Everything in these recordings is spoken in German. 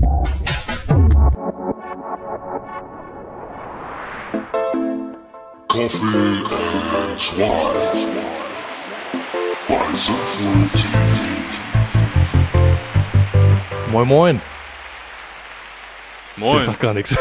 Coffee and Swine bei Sinnvoll TV. Moin Moin. Moin. Das sagt gar nichts.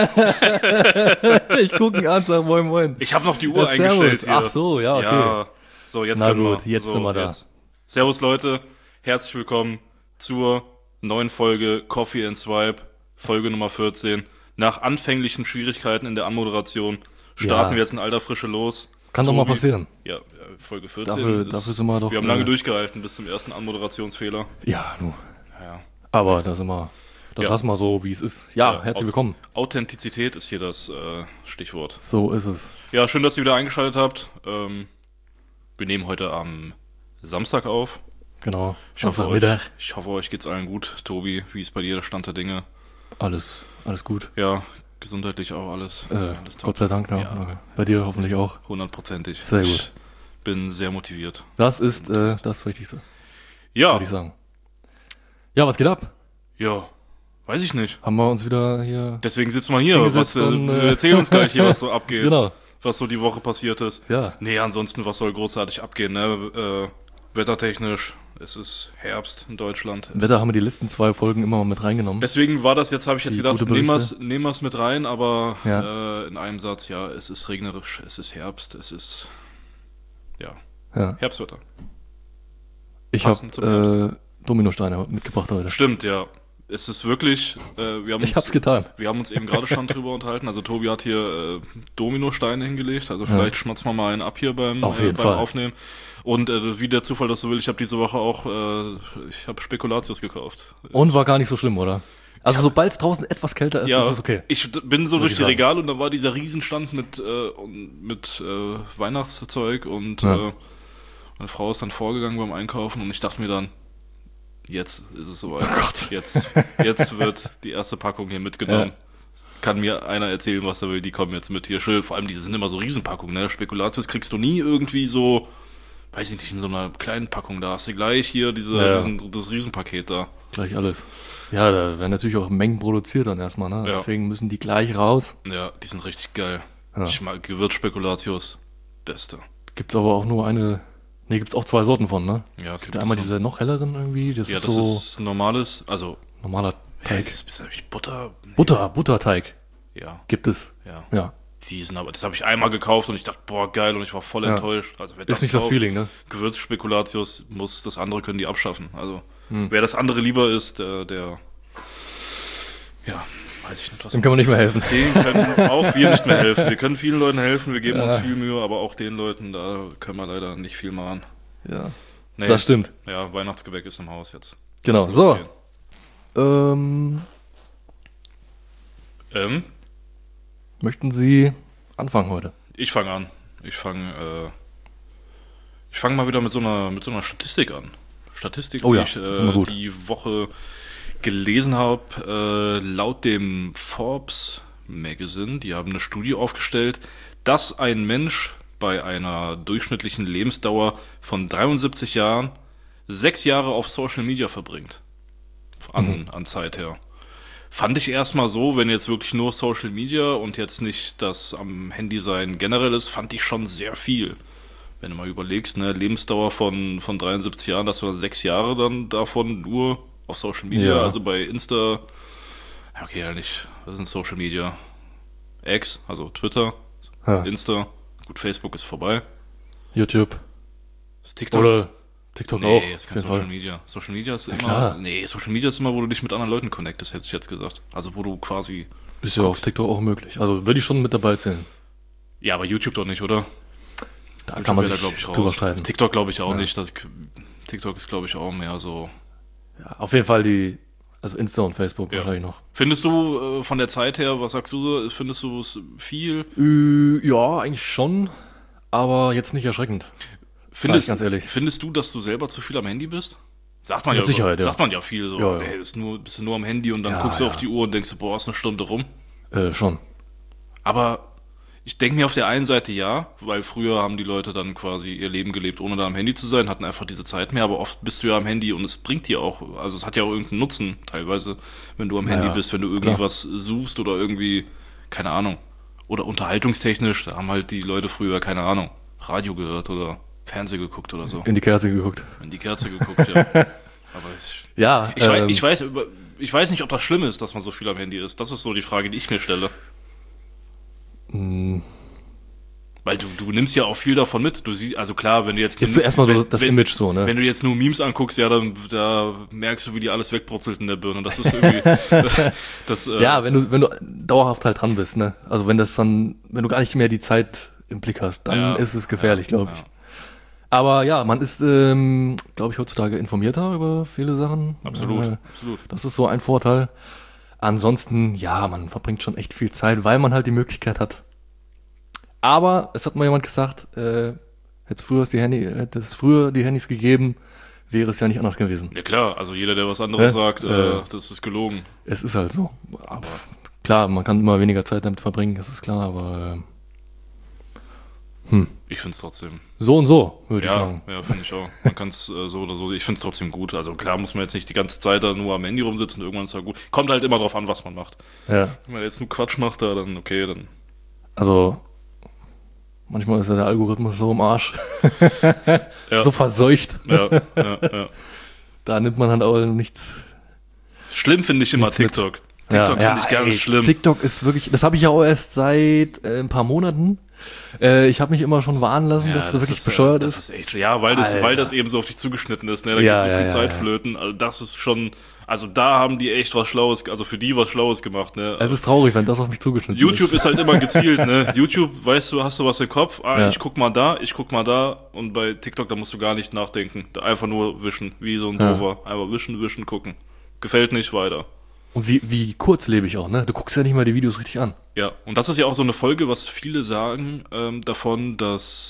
Ich gucke ihn an, sag Moin Moin. Ich habe noch die Uhr Ja, eingestellt servus. hier. Ach so, ja, okay. Ja, so, jetzt Na können gut, wir. jetzt so, sind wir da. Jetzt. Servus Leute, herzlich willkommen zur neuen Folge Coffee and Swipe, Folge Nummer 14. Nach anfänglichen Schwierigkeiten in der Anmoderation starten wir jetzt in alter Frische los. Kann doch mal passieren. Ja, Folge 14. Dafür sind wir doch... Wir haben lange durchgehalten bis zum ersten Anmoderationsfehler. Ja, nur. Ja. Aber da sind wir... Das Ja. lassen wir so, wie es ist. Ja, herzlich willkommen. Authentizität ist hier das Stichwort. So ist es. Ja, schön, dass ihr wieder eingeschaltet habt. Wir nehmen heute am Samstag auf. Genau. Ich hoffe, Samstagmittag. ich hoffe, euch geht's allen gut. Tobi, wie ist bei dir der Stand der Dinge? Alles gut. Ja, gesundheitlich auch alles. Alles top. Gott sei Dank. Ja. Ja. Bei dir hoffentlich auch. 100%ig. Sehr gut. Ich bin sehr motiviert. Das ist das Wichtigste, Ja, würde ich sagen. Ja, was geht ab? ja, weiß ich nicht. Haben wir uns wieder hier... Deswegen sitzen wir hier. Hingesetzt und, Wir erzählen uns gleich hier, was so abgeht. Genau. Was so die Woche passiert ist. Ja. Nee, ansonsten, was soll großartig abgehen, ne? Wettertechnisch, es ist Herbst in Deutschland. Wetter haben wir die letzten 2 Folgen immer mal mit reingenommen. Deswegen war das jetzt, habe ich jetzt Die gedacht, gute nehmen Berichte. wir es mit rein, aber Ja. in einem Satz, ja, es ist regnerisch, es ist Herbst, es ist, ja, Ja. Herbstwetter. Ich Passend zum habe Dominosteine mitgebracht heute. Stimmt, ja. Es ist wirklich, wir haben Ich hab's getan. Wir haben uns eben gerade schon drüber unterhalten. Also Tobi hat hier Dominosteine hingelegt. Also vielleicht schmatzen wir mal einen ab hier beim Auf jeden Fall. Aufnehmen. Und wie der Zufall das so will, ich habe diese Woche auch, ich habe Spekulatius gekauft. Und war gar nicht so schlimm, oder? Also sobald es draußen etwas kälter ist, Ja, ist es okay. ich bin so durch ich die sagen. Regale und da war dieser Riesenstand mit Weihnachtszeug und Ja. meine Frau ist dann vorgegangen beim Einkaufen und ich dachte mir dann, jetzt ist es soweit. Oh Gott. Jetzt wird die erste Packung hier mitgenommen. Kann mir einer erzählen, was er will, die kommen jetzt mit hier. Schön, vor allem, diese sind immer so Riesenpackungen, ne? Spekulatius kriegst du nie irgendwie so, weiß ich nicht, in so einer kleinen Packung. Da hast du gleich hier das Riesenpaket da. Gleich alles. Ja, da werden natürlich auch Mengen produziert dann erstmal, ne? Ja. Deswegen müssen die gleich raus. Ja, die sind richtig geil. Ja. Ich mag Gewürzspekulatius. Beste. Gibt's aber auch nur eine... Ne, gibt's auch 2 Sorten von, ne? Ja, Es gibt einmal diese noch helleren irgendwie, das Ja, ist das so ist normales, also normaler Teig. das ist Butter. Butterteig Ja, gibt es. ja. Ja. Die sind aber, das habe ich einmal gekauft und ich dachte, boah, geil, und ich war voll enttäuscht. Also wer Ist nicht das kauft, Feeling, ne? Gewürzspekulatius muss, das andere können die abschaffen. Also wer das andere lieber ist, der ja, weiß ich nicht, was. Dem können wir nicht mehr helfen. Denen können auch wir nicht mehr helfen. Wir können vielen Leuten helfen, wir geben uns viel Mühe, aber auch den Leuten, da können wir leider nicht viel machen. Ja. Nee, Das stimmt. Ja, Weihnachtsgebäck ist im Haus jetzt. Genau. Muss So. losgehen. Möchten Sie anfangen heute? Ich fange an. Ich fange mal wieder mit so einer Statistik an. Statistik, Oh die ja, ich ist immer gut. die Woche gelesen habe. Laut dem Forbes Magazine, die haben eine Studie aufgestellt, dass ein Mensch bei einer durchschnittlichen Lebensdauer von 73 Jahren 6 Jahre auf Social Media verbringt. An Zeit her. Fand ich erstmal so, wenn jetzt wirklich nur Social Media und jetzt nicht das am Handy sein generell ist, fand ich schon sehr viel. Wenn du mal überlegst, ne, Lebensdauer von 73 Jahren, dass du dann 6 Jahre dann davon nur auf Social Media, Ja. also bei Insta, ja, okay, ja nicht, was ist Social Media? X, also Twitter, Ja. Insta, gut, Facebook ist vorbei. YouTube. Ist TikTok? Oder TikTok auch. Nee, ist auf kein jeden Social Fall. Media. Social Media ist immer. klar. Nee, Social Media ist immer, wo du dich mit anderen Leuten connectest, hätte ich jetzt gesagt. Also wo du quasi. Ist ja auf TikTok auch möglich. Also würde ich schon mit dabei zählen. Ja, aber YouTube doch nicht, oder? Da YouTube kann man wäre sich da, glaub ich, drüber raus. streiten. TikTok glaube ich auch nicht. TikTok ist, glaube ich, auch mehr so. Ja, auf jeden Fall also Insta und Facebook Ja. wahrscheinlich noch. Findest du von der Zeit her, was sagst du so? Findest du es viel? Ja, eigentlich schon, aber jetzt nicht erschreckend. Sag ich ganz ehrlich. Findest du, dass du selber zu viel am Handy bist? Sagt man Mit ja, Sicherheit, ja. sagt man ja viel so. Ja, ja. Ey, bist du nur am Handy und dann Ja, guckst du ja. auf die Uhr und denkst, boah, ist eine Stunde rum. Schon. Aber Ich denke mir auf der einen Seite ja, weil früher haben die Leute dann quasi ihr Leben gelebt, ohne da am Handy zu sein, hatten einfach diese Zeit mehr, aber oft bist du ja am Handy und es bringt dir auch, also es hat ja auch irgendeinen Nutzen teilweise, wenn du am Handy bist, wenn du irgendwie was suchst oder irgendwie, keine Ahnung, oder unterhaltungstechnisch, da haben halt die Leute früher, keine Ahnung, Radio gehört oder Fernsehen geguckt oder so. In die Kerze geguckt. In die Kerze geguckt, ja. Aber ich weiß nicht, ob das schlimm ist, dass man so viel am Handy ist. Das ist so die Frage, die ich mir stelle. Weil du nimmst ja auch viel davon mit. Du siehst, also klar, wenn du jetzt... Ist zuerst mal das Image so, ne? Wenn du jetzt nur Memes anguckst, ja, dann da merkst du, wie die alles wegbrutzelt in der Birne. Das ist irgendwie... ja, wenn du dauerhaft halt dran bist, ne? Also wenn du gar nicht mehr die Zeit im Blick hast, dann ist es gefährlich, glaube ich. Aber ja, man ist, glaube ich, heutzutage informierter über viele Sachen. Absolut. Das ist so ein Vorteil. Ansonsten, ja, man verbringt schon echt viel Zeit, weil man halt die Möglichkeit hat. Aber es hat mal jemand gesagt, hätte es früher die Handys gegeben, wäre es ja nicht anders gewesen. Ja klar, also jeder, der was anderes sagt, das ist gelogen. Es ist halt so. Aber klar, man kann immer weniger Zeit damit verbringen, das ist klar, aber ich finde es trotzdem. So und so, würde ich sagen. Ja, finde ich auch. Man kann es so oder so, ich finde es trotzdem gut. Also klar muss man jetzt nicht die ganze Zeit da nur am Handy rumsitzen, irgendwann ist es ja gut. Kommt halt immer drauf an, was man macht. Ja. Wenn man jetzt nur Quatsch macht, dann okay, dann... Also, manchmal ist ja der Algorithmus so im Arsch. So verseucht. Ja. Da nimmt man halt auch nichts. Schlimm finde ich immer TikTok. TikTok finde ich ganz schlimm. TikTok ist wirklich, das habe ich ja auch erst seit ein paar Monaten. Ich habe mich immer schon warnen lassen, dass das wirklich bescheuert ist. Das ist echt, weil das eben so auf dich zugeschnitten ist, ne? Da geht so viel Zeit flöten. Also das ist schon, also da haben die echt was Schlaues, also für die was Schlaues gemacht, ne? Es ist traurig, wenn das auf mich zugeschnitten YouTube ist halt immer gezielt, ne? YouTube, weißt du, hast du was im Kopf? Ich guck mal da und bei TikTok, da musst du gar nicht nachdenken. Da einfach nur wischen, wie so ein Doofer. Einfach wischen, gucken. Gefällt nicht, weiter. Und wie kurzlebig auch, ne? Du guckst ja nicht mal die Videos richtig an. Ja, und das ist ja auch so eine Folge, was viele sagen davon, dass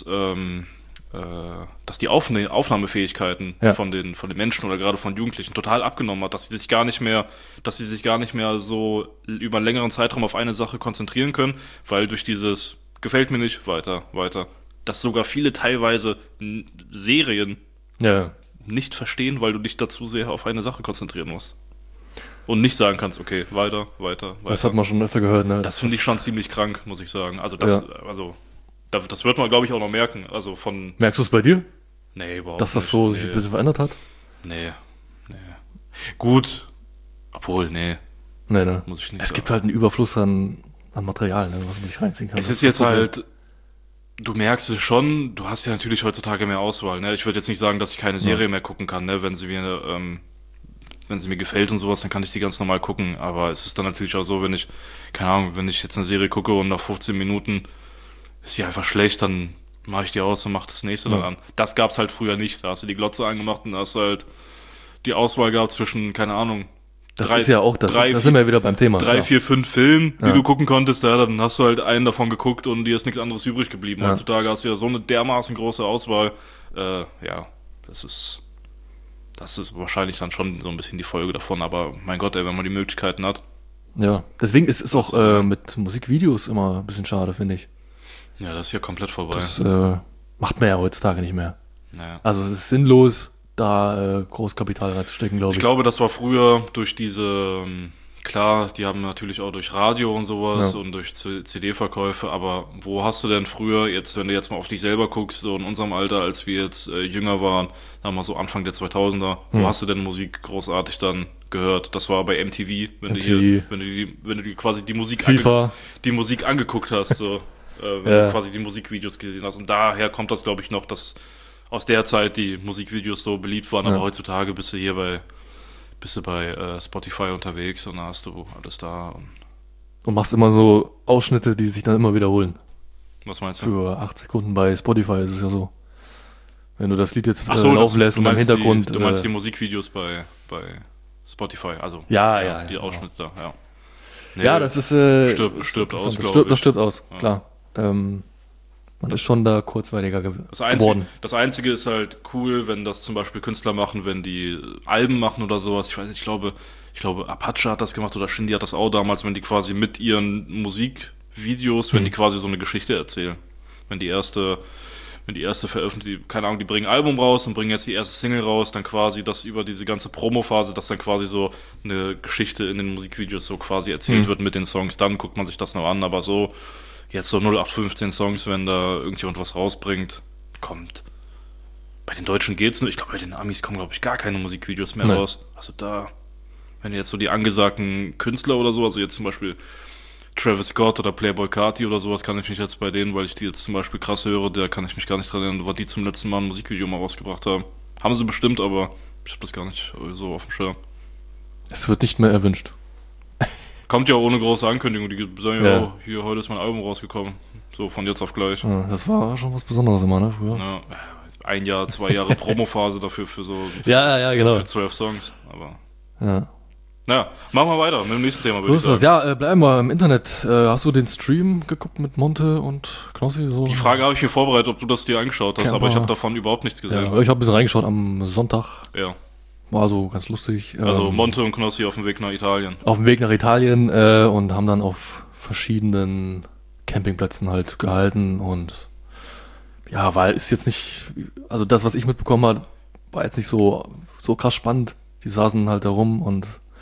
die Aufnahmefähigkeiten von den Menschen oder gerade von Jugendlichen total abgenommen hat, dass sie sich gar nicht mehr so über einen längeren Zeitraum auf eine Sache konzentrieren können, weil durch dieses gefällt mir nicht, weiter, dass sogar viele teilweise Serien nicht verstehen, weil du dich dazu sehr auf eine Sache konzentrieren musst. Und nicht sagen kannst, okay, weiter. Das hat man schon öfter gehört, ne? Das finde ich schon ziemlich krank, muss ich sagen. Also das wird man, glaube ich, auch noch merken. Also Merkst du es bei dir? Nee, überhaupt dass das so sich ein bisschen verändert hat? Nee. Gut. Obwohl, nee. Nee, ne? Muss ich nicht Es sagen. gibt halt einen Überfluss an Material, ne, was man sich reinziehen kann. Es ist jetzt halt, du merkst es schon, du hast ja natürlich heutzutage mehr Auswahl, ne? Ich würde jetzt nicht sagen, dass ich keine Serie mehr gucken kann, ne? Wenn sie mir gefällt und sowas, dann kann ich die ganz normal gucken. Aber es ist dann natürlich auch so, wenn ich jetzt eine Serie gucke und nach 15 Minuten ist die einfach schlecht, dann mache ich die aus und mache das nächste dann an. Das gab's halt früher nicht. Da hast du die Glotze angemacht und da hast du halt die Auswahl gehabt zwischen, keine Ahnung, das ist ja auch, da sind wir wieder beim Thema. 3, 4, 5 Filmen, die du gucken konntest, dann hast du halt einen davon geguckt und dir ist nichts anderes übrig geblieben. Heutzutage hast du ja so eine dermaßen große Auswahl. Das ist wahrscheinlich dann schon so ein bisschen die Folge davon, aber mein Gott, wenn man die Möglichkeiten hat. Ja, deswegen ist es auch mit Musikvideos immer ein bisschen schade, finde ich. Ja, das ist ja komplett vorbei. Das macht man ja heutzutage nicht mehr. Naja. Also es ist sinnlos, da Großkapital reinzustecken, glaube ich. Ich glaube, das war früher durch diese, klar, die haben natürlich auch durch Radio und sowas und durch CD-Verkäufe, aber wo hast du denn früher, wenn du jetzt mal auf dich selber guckst, so in unserem Alter, als wir jetzt jünger waren, sagen wir so Anfang der 2000er, wo hast du denn Musik großartig dann gehört? Das war bei MTV, wenn du quasi die Musik angeguckt hast, so, wenn du quasi die Musikvideos gesehen hast. Und daher kommt das, glaube ich, noch, dass aus der Zeit die Musikvideos so beliebt waren, aber heutzutage bist du bei Spotify unterwegs und dann hast du alles da. Und machst immer so Ausschnitte, die sich dann immer wiederholen. Was meinst du? Für 8 Sekunden bei Spotify ist es ja so. Wenn du das Lied jetzt laufen lässt und im Hintergrund... Du meinst die Musikvideos bei Spotify, also die Ausschnitte da, ja. Nee, ja, das ist... stirbt aus, glaube ich. Das stirbt aus, klar. Man ist schon da kurzweiliger geworden. Das Einzige ist halt cool, wenn das zum Beispiel Künstler machen, wenn die Alben machen oder sowas. Ich weiß nicht, ich glaube Apache hat das gemacht oder Shindy hat das auch damals, wenn die quasi mit ihren Musikvideos, wenn die quasi so eine Geschichte erzählen. Wenn die erste veröffentlicht, keine Ahnung, die bringen ein Album raus und bringen jetzt die erste Single raus, dann quasi das über diese ganze Promophase, dass dann quasi so eine Geschichte in den Musikvideos so quasi erzählt wird mit den Songs, dann guckt man sich das noch an, aber so jetzt so 0815 Songs, wenn da irgendjemand was rausbringt, kommt. Bei den Deutschen geht's nicht, ich glaube bei den Amis kommen, glaube ich, gar keine Musikvideos mehr raus. Also da, wenn jetzt so die angesagten Künstler oder so, also jetzt zum Beispiel Travis Scott oder Playboi Carti oder sowas, kann ich mich jetzt bei denen, weil ich die jetzt zum Beispiel krass höre, da kann ich mich gar nicht dran erinnern, wann die zum letzten Mal ein Musikvideo mal rausgebracht haben. Haben sie bestimmt, aber ich habe das gar nicht so auf dem Schirm. Es wird nicht mehr erwünscht. Kommt ja ohne große Ankündigung, die sagen ja, oh, hier, heute ist mein Album rausgekommen. So, von jetzt auf gleich. Ja, das war schon was Besonderes immer, ne, früher. Ja, 1 Jahr, 2 Jahre Promophase dafür für so Ja, genau. für 12 Songs, aber Ja. naja, machen wir weiter mit dem nächsten Thema, So ist das. Ja, bleiben wir im Internet. Hast du den Stream geguckt mit Monte und Knossi? So? Die Frage habe ich mir vorbereitet, ob du das dir angeschaut hast, Camper. aber ich habe davon überhaupt nichts gesehen. Ja, ich habe ein bisschen reingeschaut am Sonntag. Ja. War so ganz lustig. Also Monte und Knossi auf dem Weg nach Italien. Auf dem Weg nach Italien und haben dann auf verschiedenen Campingplätzen halt gehalten und ja, weil ist jetzt nicht, also das, was ich mitbekommen habe, war jetzt nicht so krass spannend. Die saßen halt da rum und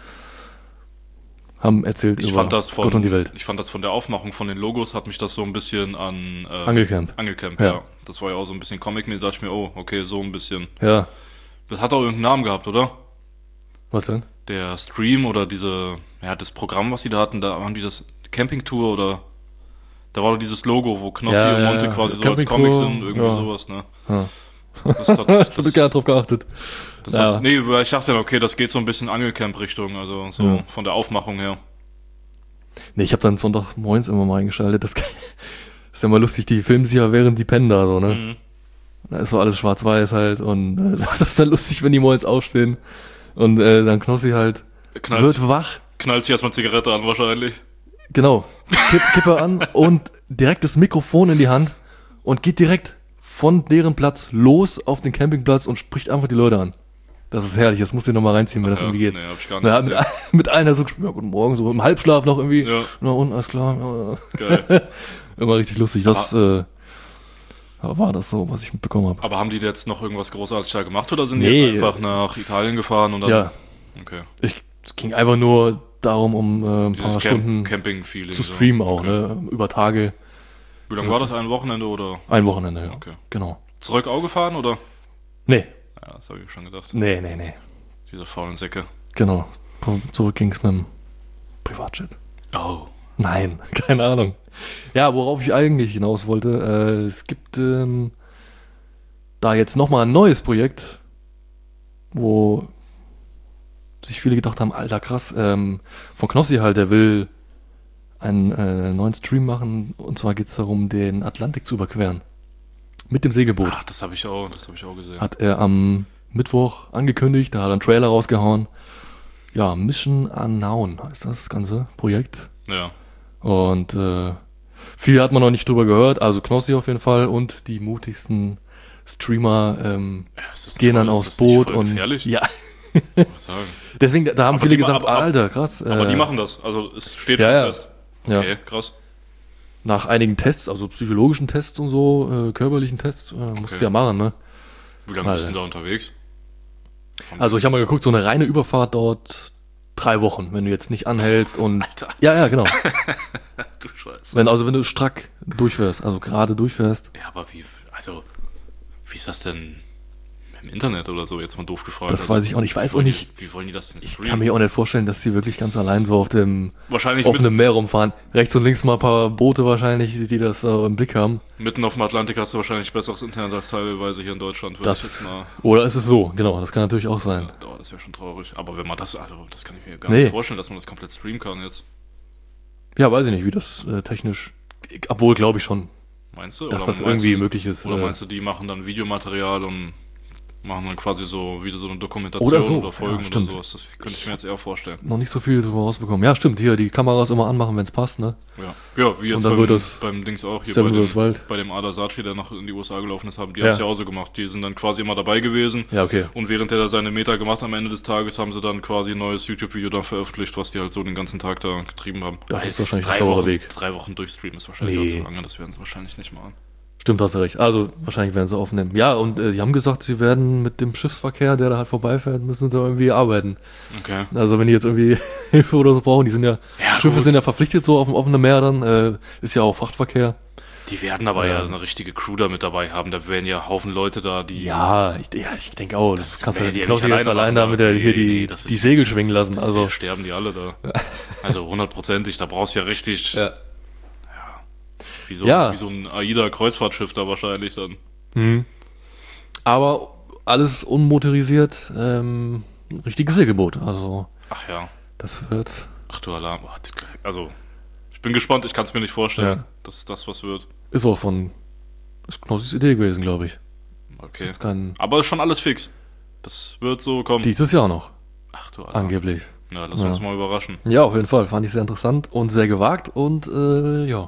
haben erzählt über Gott und die Welt. Ich fand das von der Aufmachung von den Logos, hat mich das so ein bisschen an Angelcamp, ja. Das war ja auch so ein bisschen Comic-mäßig, da dachte ich mir, oh, okay, so ein bisschen. Ja. Das hat auch irgendeinen Namen gehabt, oder? Was denn? Der Stream oder das Programm, was sie da hatten, da waren die das Campingtour oder da war doch dieses Logo, wo Knossi und Monte quasi so als Comic sind, irgendwie sowas, ne? Ja. Das hat, ich habe gar nicht drauf geachtet. Weil ich dachte, okay, das geht so ein bisschen Angelcamp-Richtung, also so von der Aufmachung her. Nee, ich habe dann Sonntagmorgens immer mal eingeschaltet. Das ist ja mal lustig, die filmen sich ja während die pennen da, so, ne? Mhm. Da ist so alles schwarz-weiß halt und das ist dann lustig, wenn die morgens aufstehen und dann Knossi halt wird wach. Knallt sich erstmal Zigarette an wahrscheinlich. Genau. Kippe an und direkt das Mikrofon in die Hand und geht direkt von deren Platz los auf den Campingplatz und spricht einfach die Leute an. Das ist herrlich, das muss ich nochmal reinziehen, wenn das irgendwie geht. Nee, hab ich gar nicht mit einer so, ja, guten Morgen, so im Halbschlaf noch irgendwie. Ja. Na und, alles klar. Geil. Immer richtig lustig. Das war das so, was ich mitbekommen habe. Aber haben die jetzt noch irgendwas großartig da gemacht oder sind die jetzt einfach nach Italien gefahren und dann? Ja. Okay. Es ging einfach nur darum, um ein paar Stunden Camping-Feeling zu streamen so. auch, Okay. ne? Über Tage. Wie lange war das? Ein Wochenende oder? Ein Wochenende, ja. Okay. Genau. Zurück auch gefahren oder? Nee. Ja, das habe ich schon gedacht. Nee. Diese faulen Säcke. Genau. Zurück ging's mit dem Privatjet. Oh. Nein, keine Ahnung. Ja, worauf ich eigentlich hinaus wollte, es gibt da jetzt nochmal ein neues Projekt, wo sich viele gedacht haben, alter krass, von Knossi halt, der will einen neuen Stream machen und zwar geht's darum, den Atlantik zu überqueren. Mit dem Segelboot. Ach, das habe ich auch gesehen. Hat er am Mittwoch angekündigt, da hat er einen Trailer rausgehauen. Ja, Mission Unknown heißt das ganze Projekt. Ja. Und viel hat man noch nicht drüber gehört, also Knossi auf jeden Fall und die mutigsten Streamer gehen dann aufs Boot und gefährlich? ja. Was sagen. Deswegen, da haben Aber viele die gesagt, aber- Alter, krass. Aber die machen das, also es steht ja, schon ja. fest. Ja. Okay, krass. Nach einigen Tests, also psychologischen Tests und so, körperlichen Tests, musst du ja machen, ne? Wie lange bist du denn da unterwegs? Also ich habe mal geguckt, so eine reine Überfahrt dauert 3 Wochen, wenn du jetzt nicht anhältst und Alter. ja, genau. Du Scheiße. Wenn du strack durchfährst, also gerade durchfährst. Ja, aber wie ist das denn im Internet oder so, jetzt mal doof gefragt? Das weiß ich auch nicht. Ich weiß auch nicht. Wie wollen die das denn Ich streamen? kann mir auch nicht vorstellen, dass die wirklich ganz allein so auf dem Wahrscheinlich offenen Meer rumfahren. Rechts und links mal ein paar Boote wahrscheinlich, die das im Blick haben. mitten auf dem Atlantik hast du wahrscheinlich besseres Internet als teilweise hier in Deutschland. würde ich Das, jetzt mal, oder ist es so? Genau, das kann natürlich auch sein. oh, das wäre schon traurig. Aber wenn man das kann ich mir gar Nee. nicht vorstellen, dass man das komplett streamen kann jetzt. Ja, weiß ich nicht, wie das technisch, obwohl glaube ich schon, Meinst du? dass Oder das meinst irgendwie du, möglich ist. Oder meinst du, die machen dann Videomaterial und Machen dann quasi so wieder so eine Dokumentation Oder so, oder Folgen ja, oder stimmt. sowas. Das könnte ich mir jetzt eher vorstellen. Noch nicht so viel drüber rausbekommen. Ja, stimmt, hier die Kameras immer anmachen, wenn es passt, ne? Ja, wie jetzt Und dann wird das beim Dings auch, hier Seven vs. Wild. bei dem Ada Sachi, der noch in die USA gelaufen ist, die Ja. haben es ja auch so gemacht. Die sind dann quasi immer dabei gewesen. Ja, okay. Und während der da seine Meter gemacht hat am Ende des Tages, haben sie dann quasi ein neues YouTube-Video da veröffentlicht, was die halt so den ganzen Tag da getrieben haben. Das ist wahrscheinlich der 3 schlauere Wochen, Weg. 3 Wochen durchstreamen ist wahrscheinlich Nee. auch zu lange, das werden sie wahrscheinlich nicht machen. Stimmt, hast du recht. Also wahrscheinlich werden sie aufnehmen. Ja, und die haben gesagt, sie werden mit dem Schiffsverkehr, der da halt vorbeifährt, müssen sie irgendwie arbeiten. Okay. Also wenn die jetzt irgendwie Hilfe oder so brauchen, die sind ja, Ja, Schiffe gut. sind ja verpflichtet so auf dem offenen Meer dann, ist ja auch Frachtverkehr. Die werden aber ja eine richtige Crew da mit dabei haben. Da werden ja Haufen Leute da, die... Ja, ich denke auch. Das kannst du werden die ja glaubst du nicht jetzt alleine allein machen, da mit der, hier nee, das ist die jetzt- Segel schwingen lassen. Also Also sterben die alle da. Also 100%ig, da brauchst du ja richtig... ja. Wie so, Ja. wie so ein AIDA-Kreuzfahrtschiff da wahrscheinlich dann. Aber alles unmotorisiert, richtiges Segelboot. Also Ach ja. das wird, Ach du Alarm. Oh, also, ich bin gespannt, ich kann es mir nicht vorstellen, Ja. dass das was wird. ist auch ist Knossis Idee gewesen, glaube ich. Okay. Jetzt kein, Aber ist schon alles fix. Das wird so kommen. dieses Jahr noch, Ach du Alarm. angeblich. Ja, lass uns mal überraschen. Ja, auf jeden Fall. Fand ich sehr interessant und sehr gewagt und ja.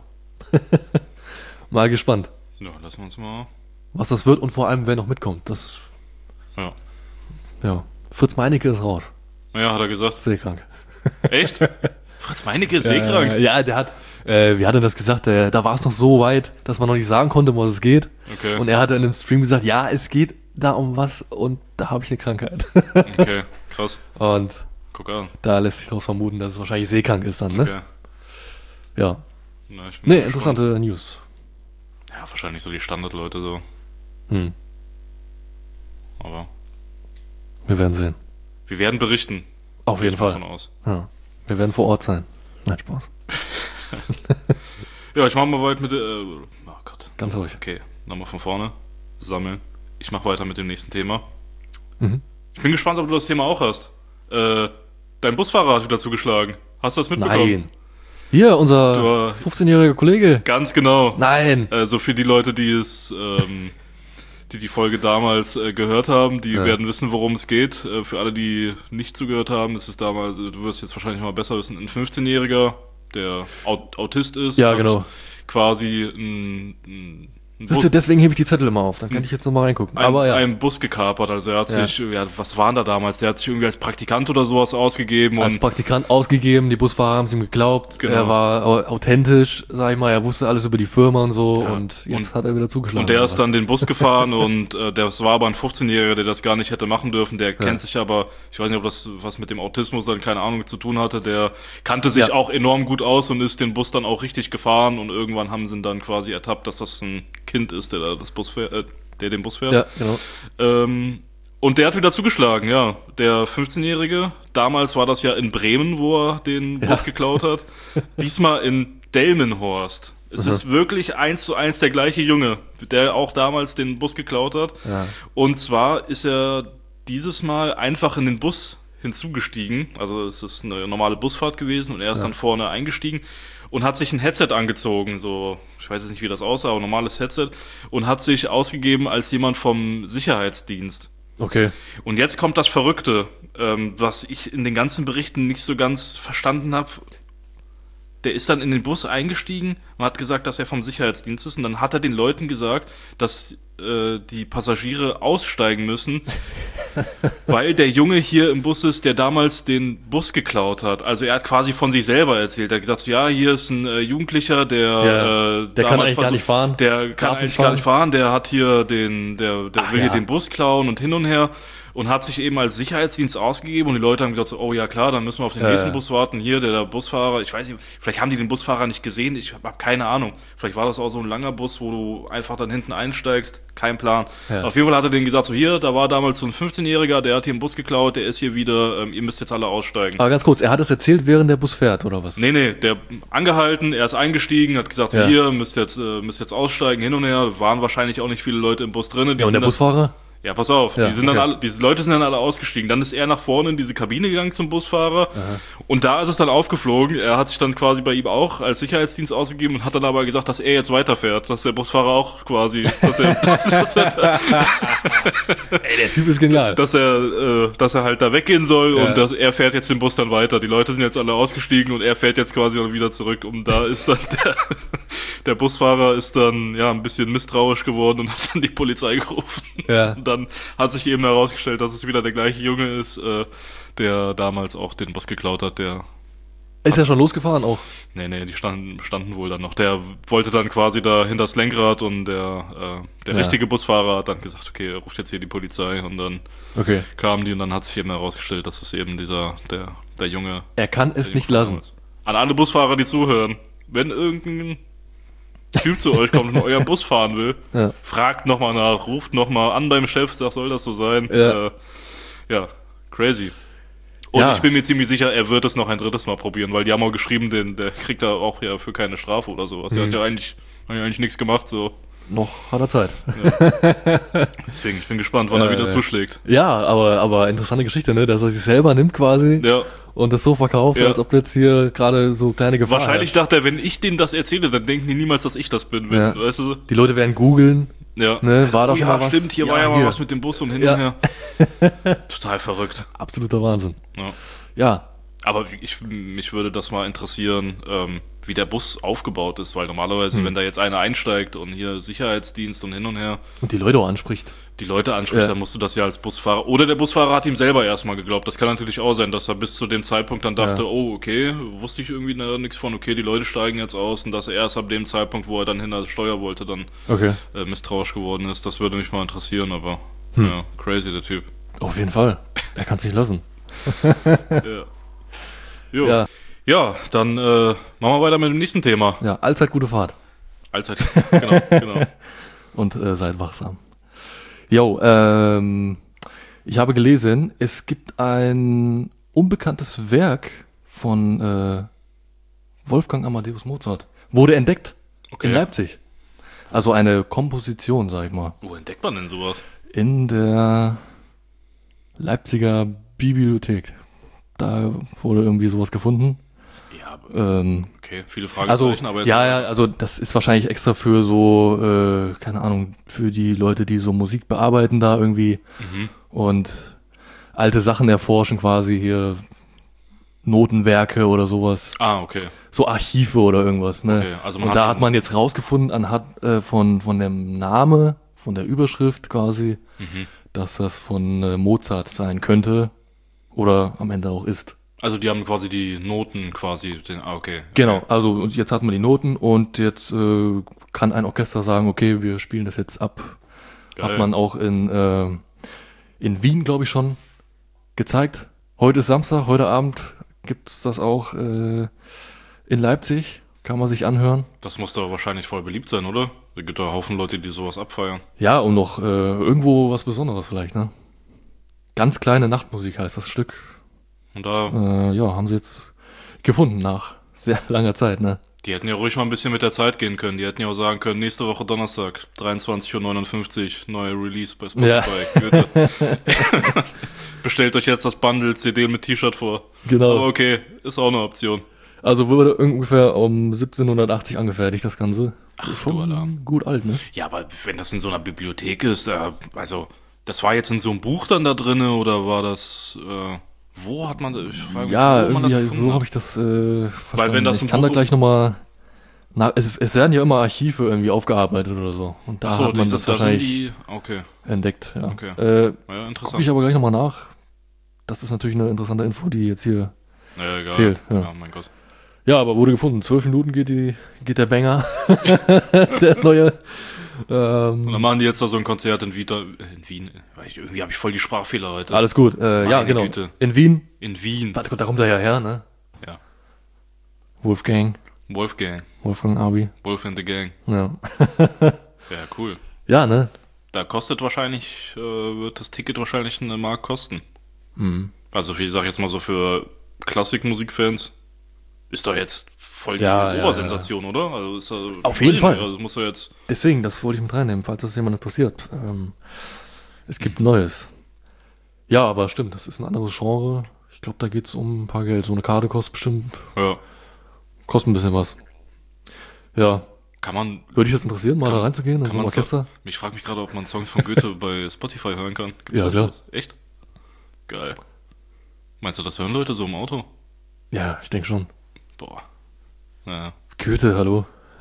Mal gespannt, Ja, lassen wir uns mal... was das wird und vor allem, wer noch mitkommt. Das, Ja. ja. Fritz Meinecke ist raus. Ja, hat er gesagt. Seekrank. Echt? Fritz Meinecke ist seekrank. Ja, der hat, wie hat er das gesagt? Da war es noch so weit, dass man noch nicht sagen konnte, um was es geht. Okay. Und er hat in einem Stream gesagt, ja, es geht da um was und da habe ich eine Krankheit. Okay, krass. Und Guck an. da lässt sich daraus vermuten, dass es wahrscheinlich seekrank ist dann, ne? Okay. Ja. Na, ich bin Nee, mal gespannt. interessante News. Ja, wahrscheinlich so die Standardleute so. Hm. Aber Wir werden sehen. wir werden berichten. Auf jeden Gehe ich mal Fall. Davon aus. Ja. Wir werden vor Ort sein. Nein, Spaß. Ja, ich mache mal weiter mit der... oh Gott. Ganz ruhig. Okay, nochmal von vorne. Sammeln. Ich mache weiter mit dem nächsten Thema. Mhm. Ich bin gespannt, ob du das Thema auch hast. Dein Busfahrer hat wieder zugeschlagen. Hast du das mitbekommen? Nein. Hier, unser Du, 15-jähriger Kollege. Ganz genau. Nein. So für die Leute, die die Folge damals gehört haben, die werden wissen, worum es geht. Für alle, die nicht zugehört haben, ist es damals, du wirst jetzt wahrscheinlich mal besser wissen, ein 15-Jähriger, der Autist ist. Ja, und genau. Quasi ein Siehst du, deswegen hebe ich die Zettel immer auf. Dann kann ich jetzt nochmal reingucken. Aber ja. einen Bus gekapert. Also er hat sich, was waren da damals? Der hat sich irgendwie als Praktikant oder sowas ausgegeben. Als Und Praktikant ausgegeben, die Busfahrer haben es ihm geglaubt. Genau. Er war authentisch, sag ich mal, er wusste alles über die Firma und so und jetzt hat er wieder zugeschlagen. Und der oder ist was? dann den Bus gefahren und das war aber ein 15-Jähriger, der das gar nicht hätte machen dürfen. Der kennt sich aber, ich weiß nicht, ob das was mit dem Autismus dann, keine Ahnung, zu tun hatte. Der kannte sich auch enorm gut aus und ist den Bus dann auch richtig gefahren und irgendwann haben sie ihn dann quasi ertappt, dass das ein Kind ist, der da das Bus fährt, der den Bus fährt. Ja, genau. Und der hat wieder zugeschlagen, ja. Der 15-Jährige, damals war das ja in Bremen, wo er den Bus geklaut hat. Diesmal in Delmenhorst. Es ist wirklich 1:1 der gleiche Junge, der auch damals den Bus geklaut hat. Ja. Und zwar ist er dieses Mal einfach in den Bus hinzugestiegen. Also es ist eine normale Busfahrt gewesen und er ist dann vorne eingestiegen und hat sich ein Headset angezogen, so, ich weiß jetzt nicht, wie das aussah, aber ein normales Headset, und hat sich ausgegeben als jemand vom Sicherheitsdienst. Okay. Und jetzt kommt das Verrückte, was ich in den ganzen Berichten nicht so ganz verstanden habe. Der ist dann in den Bus eingestiegen und hat gesagt, dass er vom Sicherheitsdienst ist. Und dann hat er den Leuten gesagt, dass die Passagiere aussteigen müssen, weil der Junge hier im Bus ist, der damals den Bus geklaut hat. Also er hat quasi von sich selber erzählt. Er hat gesagt, so, ja, hier ist ein Jugendlicher, der der kann eigentlich gar nicht fahren. Der kann Darf eigentlich nicht gar nicht fahren. Der hat hier der will hier ja. den Bus klauen und hin und her. Und hat sich eben als Sicherheitsdienst ausgegeben und die Leute haben gesagt so, oh ja klar, dann müssen wir auf den nächsten Bus warten. Hier, der Busfahrer, ich weiß nicht, vielleicht haben die den Busfahrer nicht gesehen, ich habe keine Ahnung. Vielleicht war das auch so ein langer Bus, wo du einfach dann hinten einsteigst, kein Plan. Ja. Auf jeden Fall hat er denen gesagt so, hier, da war damals so ein 15-Jähriger, der hat hier einen Bus geklaut, der ist hier wieder, ihr müsst jetzt alle aussteigen. Aber ganz kurz, er hat es erzählt, während der Bus fährt, oder was? Nee, der angehalten, er ist eingestiegen, hat gesagt so, hier, müsst jetzt aussteigen, hin und her. Waren wahrscheinlich auch nicht viele Leute im Bus drin. Ja, und der Busfahrer? Ja, pass auf, Ja, die sind dann okay. alle, diese Leute sind dann alle ausgestiegen. Dann ist er nach vorne in diese Kabine gegangen zum Busfahrer und da ist es dann aufgeflogen. Er hat sich dann quasi bei ihm auch als Sicherheitsdienst ausgegeben und hat dann aber gesagt, dass er jetzt weiterfährt, dass der Busfahrer auch quasi, dass er Ey, der Typ ist genial. dass er halt da weggehen soll Ja. und dass er fährt jetzt den Bus dann weiter. Die Leute sind jetzt alle ausgestiegen und er fährt jetzt quasi dann wieder zurück. Und da ist dann der Busfahrer ist dann ja ein bisschen misstrauisch geworden und hat dann die Polizei gerufen. Ja. Und dann hat sich eben herausgestellt, dass es wieder der gleiche Junge ist, der damals auch den Bus geklaut hat, der Ist ja schon losgefahren auch. Nee, die standen wohl dann noch. Der wollte dann quasi da hinters Lenkrad und der richtige Busfahrer hat dann gesagt, okay, er ruft jetzt hier die Polizei und dann Okay. kamen die und dann hat sich eben herausgestellt, dass es eben der Junge Er kann es nicht lassen. ist. An alle Busfahrer, die zuhören, wenn irgendein Typ zu euch kommt und euer Bus fahren will, Ja. fragt nochmal nach, ruft nochmal an beim Chef, sagt, soll das so sein? Ja. Ja, crazy. Und Ja. ich bin mir ziemlich sicher, er wird es noch ein drittes Mal probieren, weil die haben auch geschrieben, der kriegt da auch ja für keine Strafe oder sowas. Er hat ja eigentlich nichts gemacht, so. Noch hat er Zeit. Deswegen, ich bin gespannt, wann er wieder zuschlägt. Ja, aber interessante Geschichte, ne? Dass er sich selber nimmt quasi Ja. und das so verkauft, Ja. als ob jetzt hier gerade so kleine Gefahr Wahrscheinlich herrscht. dachte er, wenn ich denen das erzähle, dann denken die niemals, dass ich das bin. Ja. Weißt du? Die Leute werden googeln, Ja. ne? War da Oh schon ja, mal was? stimmt, hier war ja mal hier. was mit dem Bus und hin Ja. und her. Total verrückt. Absoluter Wahnsinn. Ja. Ja, Aber mich würde das mal interessieren, wie der Bus aufgebaut ist, weil normalerweise, wenn da jetzt einer einsteigt und hier Sicherheitsdienst und hin und her und die Leute auch anspricht. die Leute anspricht, Ja. dann musst du das ja als Busfahrer. Oder der Busfahrer hat ihm selber erstmal geglaubt. Das kann natürlich auch sein, dass er bis zu dem Zeitpunkt dann dachte, Ja. oh, okay, wusste ich irgendwie nichts von, okay, die Leute steigen jetzt aus und dass er erst ab dem Zeitpunkt, wo er dann hinter das Steuer wollte, dann Okay. misstrauisch geworden ist. Das würde mich mal interessieren, aber ja, crazy der Typ. Auf jeden Fall. Er kann es nicht lassen. Ja. Jo. Ja. Ja, dann machen wir weiter mit dem nächsten Thema. Ja, allzeit gute Fahrt. Allzeit. Genau. Und seid wachsam. Jo, ich habe gelesen, es gibt ein unbekanntes Werk von Wolfgang Amadeus Mozart. Wurde entdeckt Okay. in Leipzig. Also eine Komposition, sag ich mal. Wo entdeckt man denn sowas? In der Leipziger Bibliothek. Da wurde irgendwie sowas gefunden. Ja, Okay, viele also, Fragezeichen, aber jetzt ja, also das ist wahrscheinlich extra für so, keine Ahnung, für die Leute, die so Musik bearbeiten da irgendwie und alte Sachen erforschen quasi hier, Notenwerke oder sowas, Ah, okay. so Archive oder irgendwas, ne? Okay, also man und hat da dann- hat man jetzt rausgefunden anhand von dem Name, von der Überschrift quasi, dass das von Mozart sein könnte oder am Ende auch ist. Also die haben quasi die Noten okay. Genau, also und jetzt hat man die Noten und jetzt kann ein Orchester sagen, okay, wir spielen das jetzt ab. Geil. Hat man auch in Wien, glaube ich, schon gezeigt. Heute ist Samstag, heute Abend gibt's das auch in Leipzig. Kann man sich anhören. Das muss doch wahrscheinlich voll beliebt sein, oder? Da gibt doch Haufen Leute, die sowas abfeiern. Ja, und noch irgendwo was Besonderes vielleicht, ne? Ganz kleine Nachtmusik heißt das Stück. Und da, Ja, haben sie jetzt gefunden nach sehr langer Zeit, ne? die hätten ja ruhig mal ein bisschen mit der Zeit gehen können. Die hätten ja auch sagen können, nächste Woche Donnerstag, 23:59 Uhr, neue Release bei Spotify. Goethe. Bestellt euch jetzt das Bundle CD mit T-Shirt vor. Genau. Aber okay, ist auch eine Option. Also wurde ungefähr um 1780 angefertigt, das Ganze. du Schon Alarm. gut alt, ne? Ja, aber wenn das in so einer Bibliothek ist, also, das war jetzt in so einem Buch dann da drinne oder war das, wo hat man das? Ich frage mich, Ja, wo man das irgendwie gefunden so hat. habe ich das verstanden. wenn das ich ein kann da Buch- gleich nochmal... Es werden ja immer Archive irgendwie aufgearbeitet oder so. Und da Achso, hat man das da sind wahrscheinlich die, okay, entdeckt. Ja. Okay. Gucke ja, ich interessant. aber gleich nochmal nach. Das ist natürlich eine interessante Info, die jetzt hier... Ja, egal. fehlt, ja. Ja, mein Gott. Ja, aber wurde gefunden. 12 Minuten geht der Banger. Der neue. Und dann machen die jetzt da so ein Konzert in Wien. Irgendwie habe ich voll die Sprachfehler heute. Alles gut. Ja, Meine genau. Güte. In Wien. In Wien. Da kommt er ja her, ne? Ja. Wolfgang. Wolfgang. Wolfgang Abi. Wolf in the Gang. Ja. Ja, cool. Ja, ne? Da kostet wahrscheinlich, wird das Ticket wahrscheinlich eine Mark kosten. Mhm. Also ich sag jetzt mal so für Klassikmusikfans ist doch jetzt voll die Ja, ja, Obersensation, oder? Also ist Auf jeden Fall. Also muss er jetzt. Deswegen, das wollte ich mit reinnehmen, falls das jemand interessiert. Es gibt Neues. Ja, aber stimmt, das ist ein anderes Genre. Ich glaube, da geht's um ein paar Geld. So eine Karte kostet bestimmt, Ja. kostet ein bisschen was. Ja, Kann man. würde dich das interessieren, mal da reinzugehen in so ein man Orchester? Ich frage mich gerade, ob man Songs von Goethe bei Spotify hören kann. Gibt's Ja, da klar. sowas? Echt? Geil. Meinst du, das hören Leute so im Auto? Ja, ich denke schon. Boah. Naja. Goethe, hallo.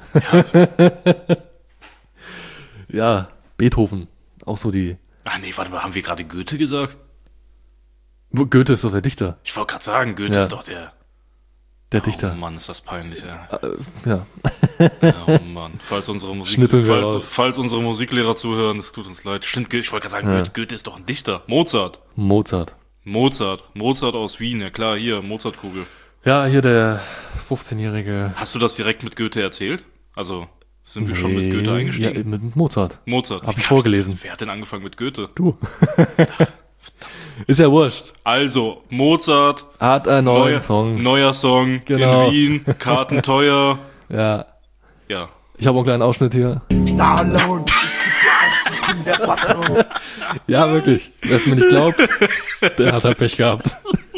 Ja, Beethoven. Auch so die. Ah nee, warte mal, haben wir gerade Goethe gesagt? Goethe ist doch der Dichter. Ich wollte gerade sagen, Goethe Ja. ist doch der. Der Oh Dichter. Mann, ist das peinlich, ey. Ja. Oh Mann. Falls unsere Schnippeln wir raus. falls unsere Musiklehrer zuhören, es tut uns leid. Stimmt, ich wollte gerade sagen, Goethe ist doch ein Dichter. Mozart. Mozart. Mozart aus Wien, ja klar, hier, Mozartkugel. Ja, hier der 15-jährige. Hast du das direkt mit Goethe erzählt? Also, sind wir schon mit Goethe eingestiegen? Ja, mit Mozart. Mozart. Hab ich vorgelesen. Wer hat denn angefangen mit Goethe? Du. Ist ja wurscht. Also, Mozart, Hat einen neuen Song. neuer Song Genau. in Wien, Karten teuer. Ja. Ja. Ich habe auch einen kleinen Ausschnitt hier. Stallone, ich bin der Patron. Ja, wirklich. Wer es mir nicht glaubt, der hat halt Pech gehabt.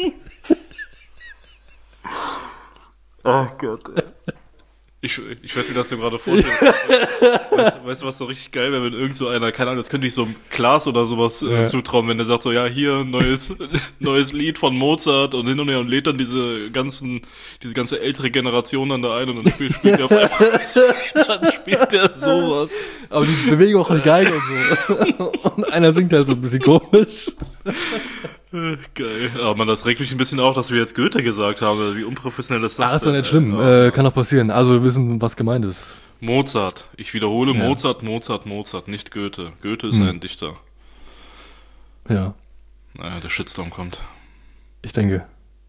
Oh Gott, ey. Ich werde mir das so gerade vorstellen. Weißt du, was so richtig geil wäre, wenn irgend so einer, keine Ahnung, das könnte ich so einem Klaas oder sowas zutrauen, wenn der sagt so, ja, hier, neues Lied von Mozart und hin und her und lädt dann diese ganze ältere Generation dann da ein und dann spielt der auf einmal, dann spielt der sowas. Aber die bewegen auch die Geige und so. Und einer singt halt so ein bisschen komisch. Geil. Aber man, das regt mich ein bisschen auf, dass wir jetzt Goethe gesagt haben. Wie unprofessionell ist das? Ach, ist doch denn, nicht schlimm. ey? Kann doch passieren. Also wir wissen, was gemeint ist. Mozart. Ich wiederhole, Ja. Mozart, nicht Goethe. Goethe ist ein Dichter. Ja, Naja, der Shitstorm kommt. ich denke.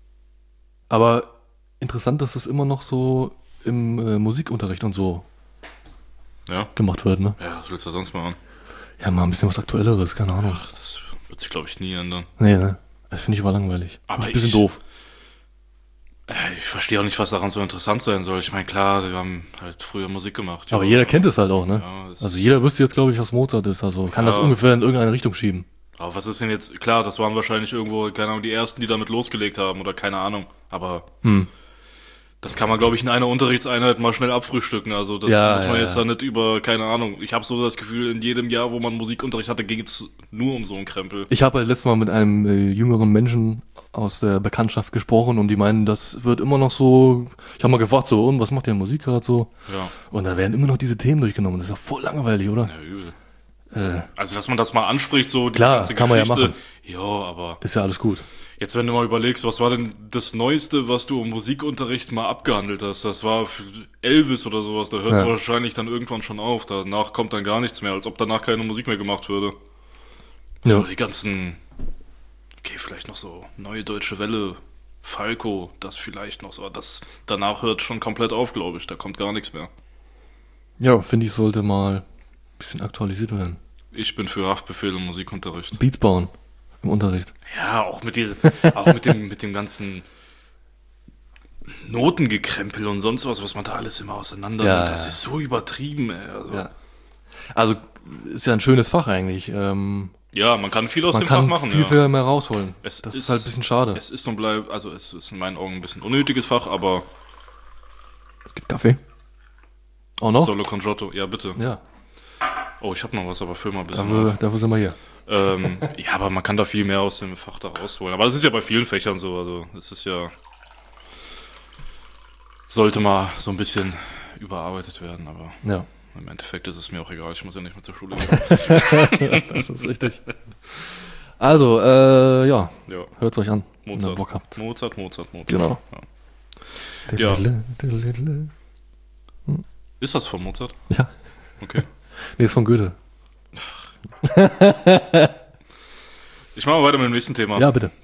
Aber interessant, dass das immer noch so im Musikunterricht und so Ja? gemacht wird, ne? Ja, was willst du sonst machen? Ja, mal ein bisschen was Aktuelleres, keine Ahnung. Das wird sich, glaube ich, nie ändern. Nee, ne? Das finde ich aber langweilig. Aber Ein bisschen ich- doof. Ich verstehe auch nicht, was daran so interessant sein soll. Ich meine, klar, wir haben halt früher Musik gemacht. Aber Ja. jeder kennt es halt auch, ne? Ja, es Also ist- jeder wüsste jetzt, glaube ich, was Mozart ist. Also kann das Ja. ungefähr in irgendeine Richtung schieben. Aber was ist denn jetzt? Klar, das waren wahrscheinlich irgendwo, keine Ahnung, die ersten, die damit losgelegt haben oder keine Ahnung. Aber das kann man, glaube ich, in einer Unterrichtseinheit mal schnell abfrühstücken. Also das Ja, muss man ja, jetzt ja. da nicht über, keine Ahnung. Ich habe so das Gefühl, in jedem Jahr, wo man Musikunterricht hatte, ging es nur um so einen Krempel. Ich habe halt letztes Mal mit einem jüngeren Menschen aus der Bekanntschaft gesprochen und die meinen, das wird immer noch so. Ich habe mal gefragt, so, und was macht ihr in Musik gerade so? Ja, Und da werden immer noch diese Themen durchgenommen. Das ist ja voll langweilig, oder? ja übel. Äh, Also, dass man das mal anspricht, so diese Klar, ganze kann man ja Geschichte. machen. Ja, aber ist ja alles gut. jetzt, wenn du mal überlegst, was war denn das Neueste, was du im Musikunterricht mal abgehandelt hast? Das war Elvis oder sowas. Da hört es Ja. wahrscheinlich dann irgendwann schon auf. Danach kommt dann gar nichts mehr, als ob danach keine Musik mehr gemacht würde. Ja. So die ganzen, okay, vielleicht noch so Neue Deutsche Welle, Falco, das vielleicht noch so. Das danach hört schon komplett auf, glaube ich. Da kommt gar nichts mehr. Ja, finde ich, sollte mal ein bisschen aktualisiert werden. Ich bin für Haftbefehl im Musikunterricht. Beats bauen im Unterricht. Ja, auch mit mit dem ganzen Notengekrempel und sonst was man da alles immer auseinander Ja, nimmt. Das ja. ist so übertrieben, ey. Also, Ja. Also ist ja ein schönes Fach eigentlich. ja, man kann viel aus Man dem Fach kann machen, viel, ja. viel mehr rausholen. Es Das ist halt ein bisschen schade. Es ist und bleibt, also es ist in meinen Augen ein bisschen unnötiges Fach, aber Es gibt Kaffee. Auch noch? Solo con Giotto, ja bitte. Ja, Oh, ich habe noch was, aber füll mal ein bisschen dafür sind wir hier. ja, aber man kann da viel mehr aus dem Fach da rausholen. Aber das ist ja bei vielen Fächern so. Also es ist ja, sollte mal so ein bisschen überarbeitet werden. Aber Ja, im Endeffekt ist es mir auch egal. Ich muss ja nicht mehr zur Schule gehen. das ist richtig. Also, ja, Ja, hört's euch an, wenn ihr Mozart. Bock habt. Mozart. Genau. Ja. Ja. Ist das von Mozart? Ja. Okay. Nee, ist von Goethe. Ich mache mal weiter mit dem nächsten Thema. Ja, bitte.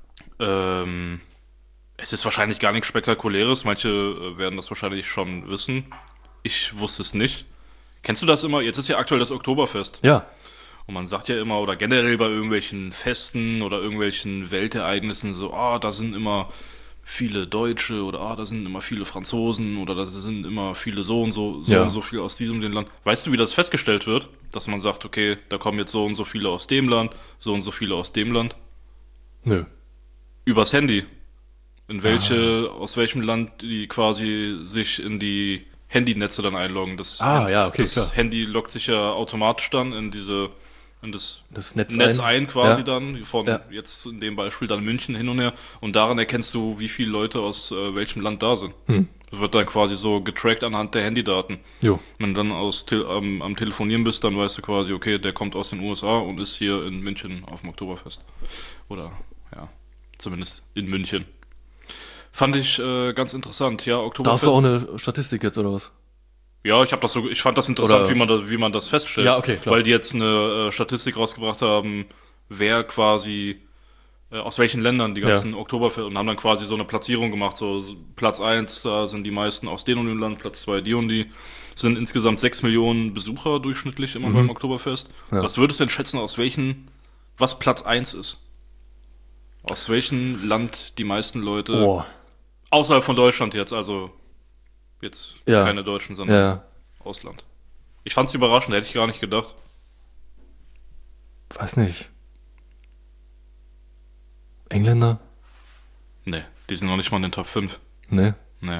Es ist wahrscheinlich gar nichts Spektakuläres. Manche werden das wahrscheinlich schon wissen. Ich wusste es nicht. Kennst du das immer? Jetzt ist ja aktuell das Oktoberfest. Ja. Und man sagt ja immer, oder generell bei irgendwelchen Festen oder irgendwelchen Weltereignissen so, da sind immer viele Deutsche oder da sind immer viele Franzosen oder da sind immer viele so und so Ja. und so viel aus diesem und dem Land. Weißt du, wie das festgestellt wird? Dass man sagt, okay, da kommen jetzt so und so viele aus dem Land, so und so viele aus dem Land. Nö. Übers Handy. Aus welchem Land die quasi sich in die Handynetze dann einloggen. Das ja, okay, das klar. Handy loggt sich ja automatisch dann in das Netz Netz ein quasi Ja. dann, von Ja. jetzt in dem Beispiel dann München hin und her. Und daran erkennst du, wie viele Leute aus welchem Land da sind. Das wird dann quasi so getrackt anhand der Handydaten. Jo. Wenn du dann am Telefonieren bist, dann weißt du quasi, okay, der kommt aus den USA und ist hier in München auf dem Oktoberfest. Oder, ja, zumindest in München. Fand ich ganz interessant, ja, Da hast Oktoberfest. du auch eine Statistik jetzt, oder was? Ja, ich fand das interessant, Oder- wie man das feststellt. Ja, okay, klar. Weil die jetzt eine Statistik rausgebracht haben, wer quasi aus welchen Ländern die ganzen Oktoberfest und haben dann quasi so eine Platzierung gemacht. So Platz 1, da sind die meisten aus dem und dem Land, Platz 2 die und die. Es sind insgesamt 6 Millionen Besucher durchschnittlich immer beim Oktoberfest. Ja. Was würdest du denn schätzen, was Platz 1 ist? Aus welchem Land die meisten Leute, Boah. außerhalb von Deutschland jetzt, also jetzt Ja. keine Deutschen, sondern Ja. Ausland. Ich fand's überraschend, hätte ich gar nicht gedacht. Weiß nicht. Engländer? Nee, die sind noch nicht mal in den Top 5. Ne. Nee.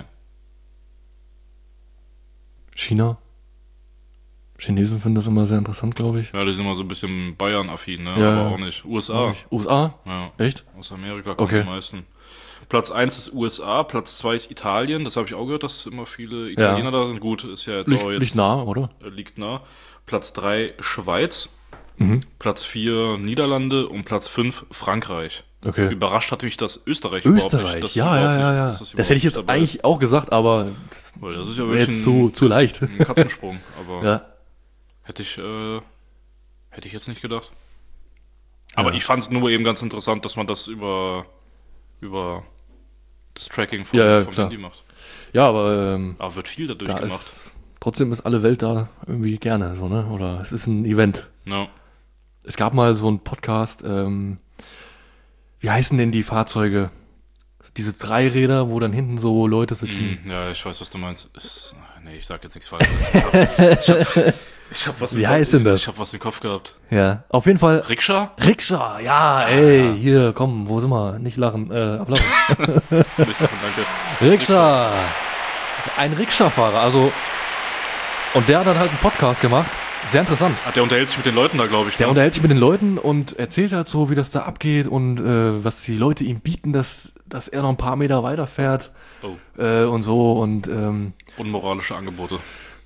China? Chinesen finden das immer sehr interessant, glaube ich. Ja, die sind immer so ein bisschen Bayern-affin, ne? Ja, Aber ja. auch nicht. USA. USA? Ja. Echt? Aus Amerika kommen Okay. die meisten. Platz 1 ist USA, Platz 2 ist Italien. Das habe ich auch gehört, dass immer viele Italiener da sind. Gut, ist ja jetzt auch jetzt Liegt nah, oder? liegt nah. Platz 3 Schweiz. Mhm. Platz 4 Niederlande und Platz 5 Frankreich. Okay. Überrascht hat mich das Österreich Österreich, dass ja, überhaupt ja, nicht- ja, ja. dass Das überhaupt hätte ich jetzt dabei ist. eigentlich auch gesagt, aber das Weil das ist ja wäre wirklich jetzt zu leicht. ein Katzensprung. Aber Ja. hätte ich jetzt nicht gedacht. Aber ich fand es nur eben ganz interessant, dass man das über das Tracking vom klar. Handy macht. Ja, aber Aber wird viel dadurch da gemacht. trotzdem ist alle Welt da irgendwie gerne so, ne? Oder es ist ein Event. Ja. Es gab mal so einen Podcast, wie heißen denn die Fahrzeuge? Diese Dreiräder, wo dann hinten so Leute sitzen. Ja, ich weiß, was du meinst. Nee, ich sag jetzt nichts Falsches. Ich hab was im Wie Kopf- heißt denn das? Ich hab was im Kopf gehabt. Ja, auf jeden Fall. Rikscha? Rikscha, ja, ey, hier, komm, wo sind wir? Nicht lachen, Applaus. Danke. Rikscha. Ein Rikscha-Fahrer, also, und der hat dann halt einen Podcast gemacht. Sehr interessant. Der unterhält sich mit den Leuten da, glaube ich. Der ne? unterhält sich mit den Leuten und erzählt halt so, wie das da abgeht und was die Leute ihm bieten, dass er noch ein paar Meter weiterfährt und so und Unmoralische Angebote.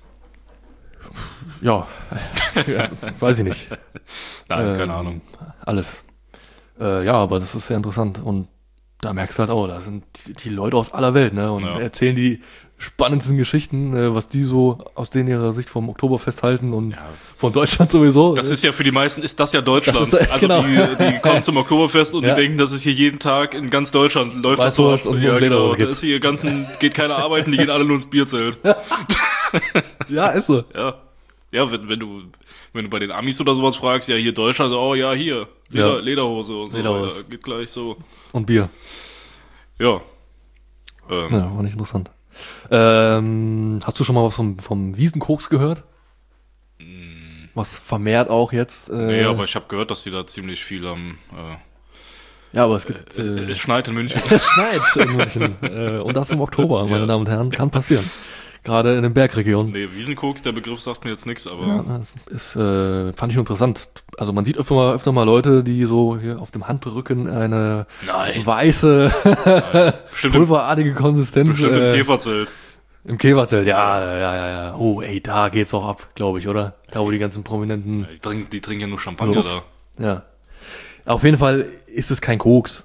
ja, ja, weiß ich nicht. Nein, keine Ahnung. Alles. Ja, aber das ist sehr interessant und da merkst du halt auch, da sind die Leute aus aller Welt, ne, und Ja. erzählen die spannendsten Geschichten, was die so aus denen ihrer Sicht vom Oktoberfest halten und von Deutschland sowieso. Das ist ja für die meisten, ist das ja Deutschland. Das ist, also genau. die kommen zum Oktoberfest und Ja. die denken, dass es hier jeden Tag in ganz Deutschland läuft. Weißwurst und Lederhose Da gibt. ist hier geht keiner arbeiten, die gehen alle nur ins Bierzelt. Ja, ist so. Ja. Ja, wenn du bei den Amis oder sowas fragst, ja, hier Deutschland, oh ja, hier, Ja. Lederhose und so Lederhose. weiter. Geht gleich so. Und Bier. Ja. Ja, war nicht interessant. Hast du schon mal was vom Wiesenkoks gehört? Was vermehrt auch jetzt. Nee, aber ich habe gehört, dass die da ziemlich viel am ja, aber es gibt. es schneit in München. Es schneit in München. Und das im Oktober, meine Damen und Herren. Kann passieren. Gerade in den Bergregionen. Nee, Wiesenkoks, der Begriff sagt mir jetzt nichts, aber Ja, das ist, fand ich interessant. Also man sieht öfter mal Leute, die so hier auf dem Handrücken eine Nein. weiße, bestimmt, pulverartige Konsistenz bestimmt im Käferzelt. im Käferzelt. Ja. Oh, ey, da geht's auch ab, glaube ich, oder? Da, wo die ganzen Prominenten. Die trinken ja nur Champagner Uff. da. Ja. Auf jeden Fall ist es kein Koks.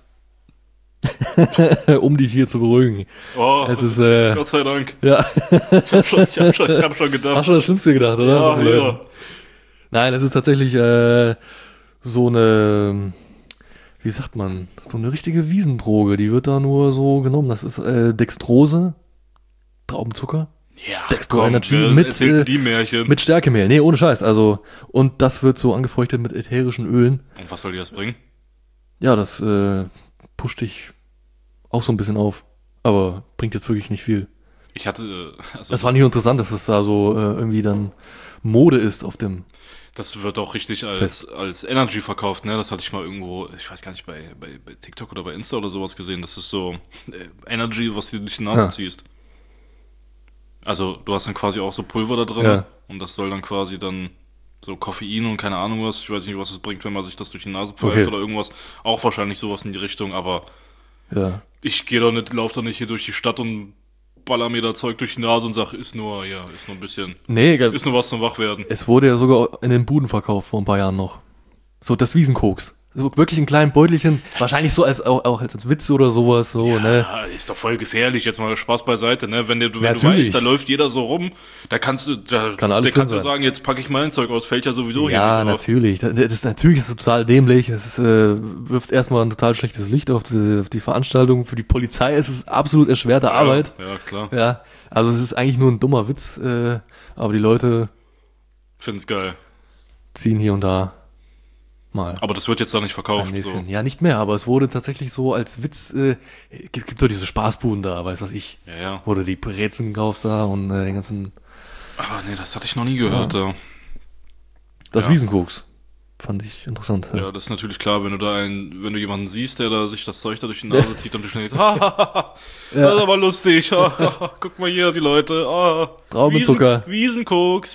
Um dich hier zu beruhigen. Oh, Es ist, Gott sei Dank. ja. Ich hab schon gedacht. Hast schon das Schlimmste gedacht, oder? Ja. Nein, es ist tatsächlich so eine, wie sagt man, so eine richtige Wiesendroge. Die wird da nur so genommen. Das ist Dextrose, Traubenzucker, Ja, Dextro komm, Energy wer mit, erzählt die Märchen. mit Stärkemehl. Nee, ohne Scheiß. Also, und das wird so angefeuchtet mit ätherischen Ölen. Und was soll dir das bringen? Ja, das pusht dich auch so ein bisschen auf. Aber bringt jetzt wirklich nicht viel. Ich hatte, also Das war nicht interessant, dass es da so irgendwie dann Mode ist auf dem. Das wird auch richtig als Energy verkauft, ne? Das hatte ich mal irgendwo, ich weiß gar nicht, bei TikTok oder bei Insta oder sowas gesehen. Das ist so Energy, was du durch die Nase ziehst. Also du hast dann quasi auch so Pulver da drin und das soll dann quasi dann so Koffein und keine Ahnung was. Ich weiß nicht, was es bringt, wenn man sich das durch die Nase pfeift oder irgendwas. Auch wahrscheinlich sowas in die Richtung, aber ich laufe doch nicht hier durch die Stadt und baller mir da Zeug durch die Nase und sag, ist nur ein bisschen. Nee, ist nur was zum Wachwerden. Es wurde ja sogar in den Buden verkauft vor ein paar Jahren noch. So das Wiesenkoks. So wirklich in kleinen Beutelchen, wahrscheinlich so auch als Witz oder sowas, so, ja, ne? Ist doch voll gefährlich, jetzt mal Spaß beiseite, ne? Wenn du Natürlich. weißt, da läuft jeder so rum, da kannst du sagen, jetzt packe ich mein Zeug aus, fällt ja sowieso hier Ja, nicht auf. natürlich. Natürlich ist es total dämlich. Es wirft erstmal ein total schlechtes Licht auf die Veranstaltung. Für die Polizei ist es absolut erschwerte Arbeit. Ja, klar. Ja, also es ist eigentlich nur ein dummer Witz, aber die Leute Find's geil. ziehen hier und da mal. Aber das wird jetzt da nicht verkauft. Ein bisschen. So. Ja, nicht mehr, aber es wurde tatsächlich so als Witz, gibt doch diese Spaßbuden da, weiß was ich. Ja. Wo du die Brezen kaufst da und den ganzen... Aber nee, das hatte ich noch nie gehört. Ja. Das Wiesenkoks. Fand ich interessant. Ja, das ist natürlich klar, wenn du jemanden siehst, der da sich das Zeug da durch die Nase zieht und du schnell das ist aber lustig. Guck mal hier, die Leute. Traubenzucker. Wiesenkoks.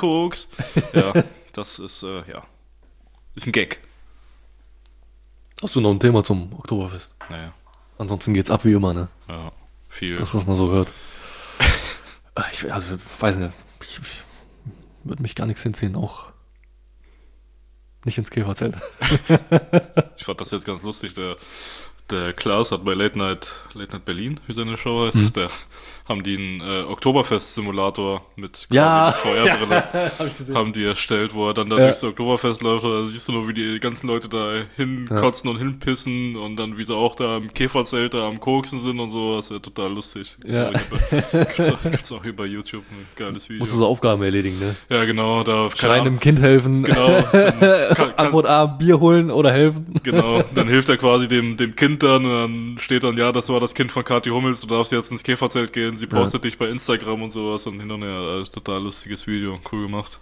Ja, das ist, ist ein Gag. Hast du noch ein Thema zum Oktoberfest? Naja. Ansonsten geht's ab wie immer, ne? Ja, viel. Das, was man so hört. Ich weiß nicht. Ich würde mich gar nichts hinziehen, auch nicht ins Käferzelt. Ich fand das jetzt ganz lustig. Der Klaas hat bei Late Night Berlin, wie seine Show heißt, da haben die einen Oktoberfest-Simulator mit Feuerbrille hab ich gesehen. haben die erstellt, wo er dann da durchs Oktoberfest läuft. Da siehst du nur, wie die ganzen Leute da hinkotzen und hinpissen und dann wie sie auch da im Käferzelt da am Koksen sind und so. Das ist ja total lustig. Gibt's auch hier bei YouTube ein geiles Video. Musst du so Aufgaben erledigen, ne? Ja, genau. Da Schreien dem Kind helfen. Genau. Antwort A, Bier holen oder helfen. Genau, dann hilft er quasi dem Kind dann und dann steht dann, das war das Kind von Kathi Hummels, du darfst jetzt ins Käferzelt gehen, sie postet dich bei Instagram und sowas und hin und her, das ist total lustiges Video, cool gemacht.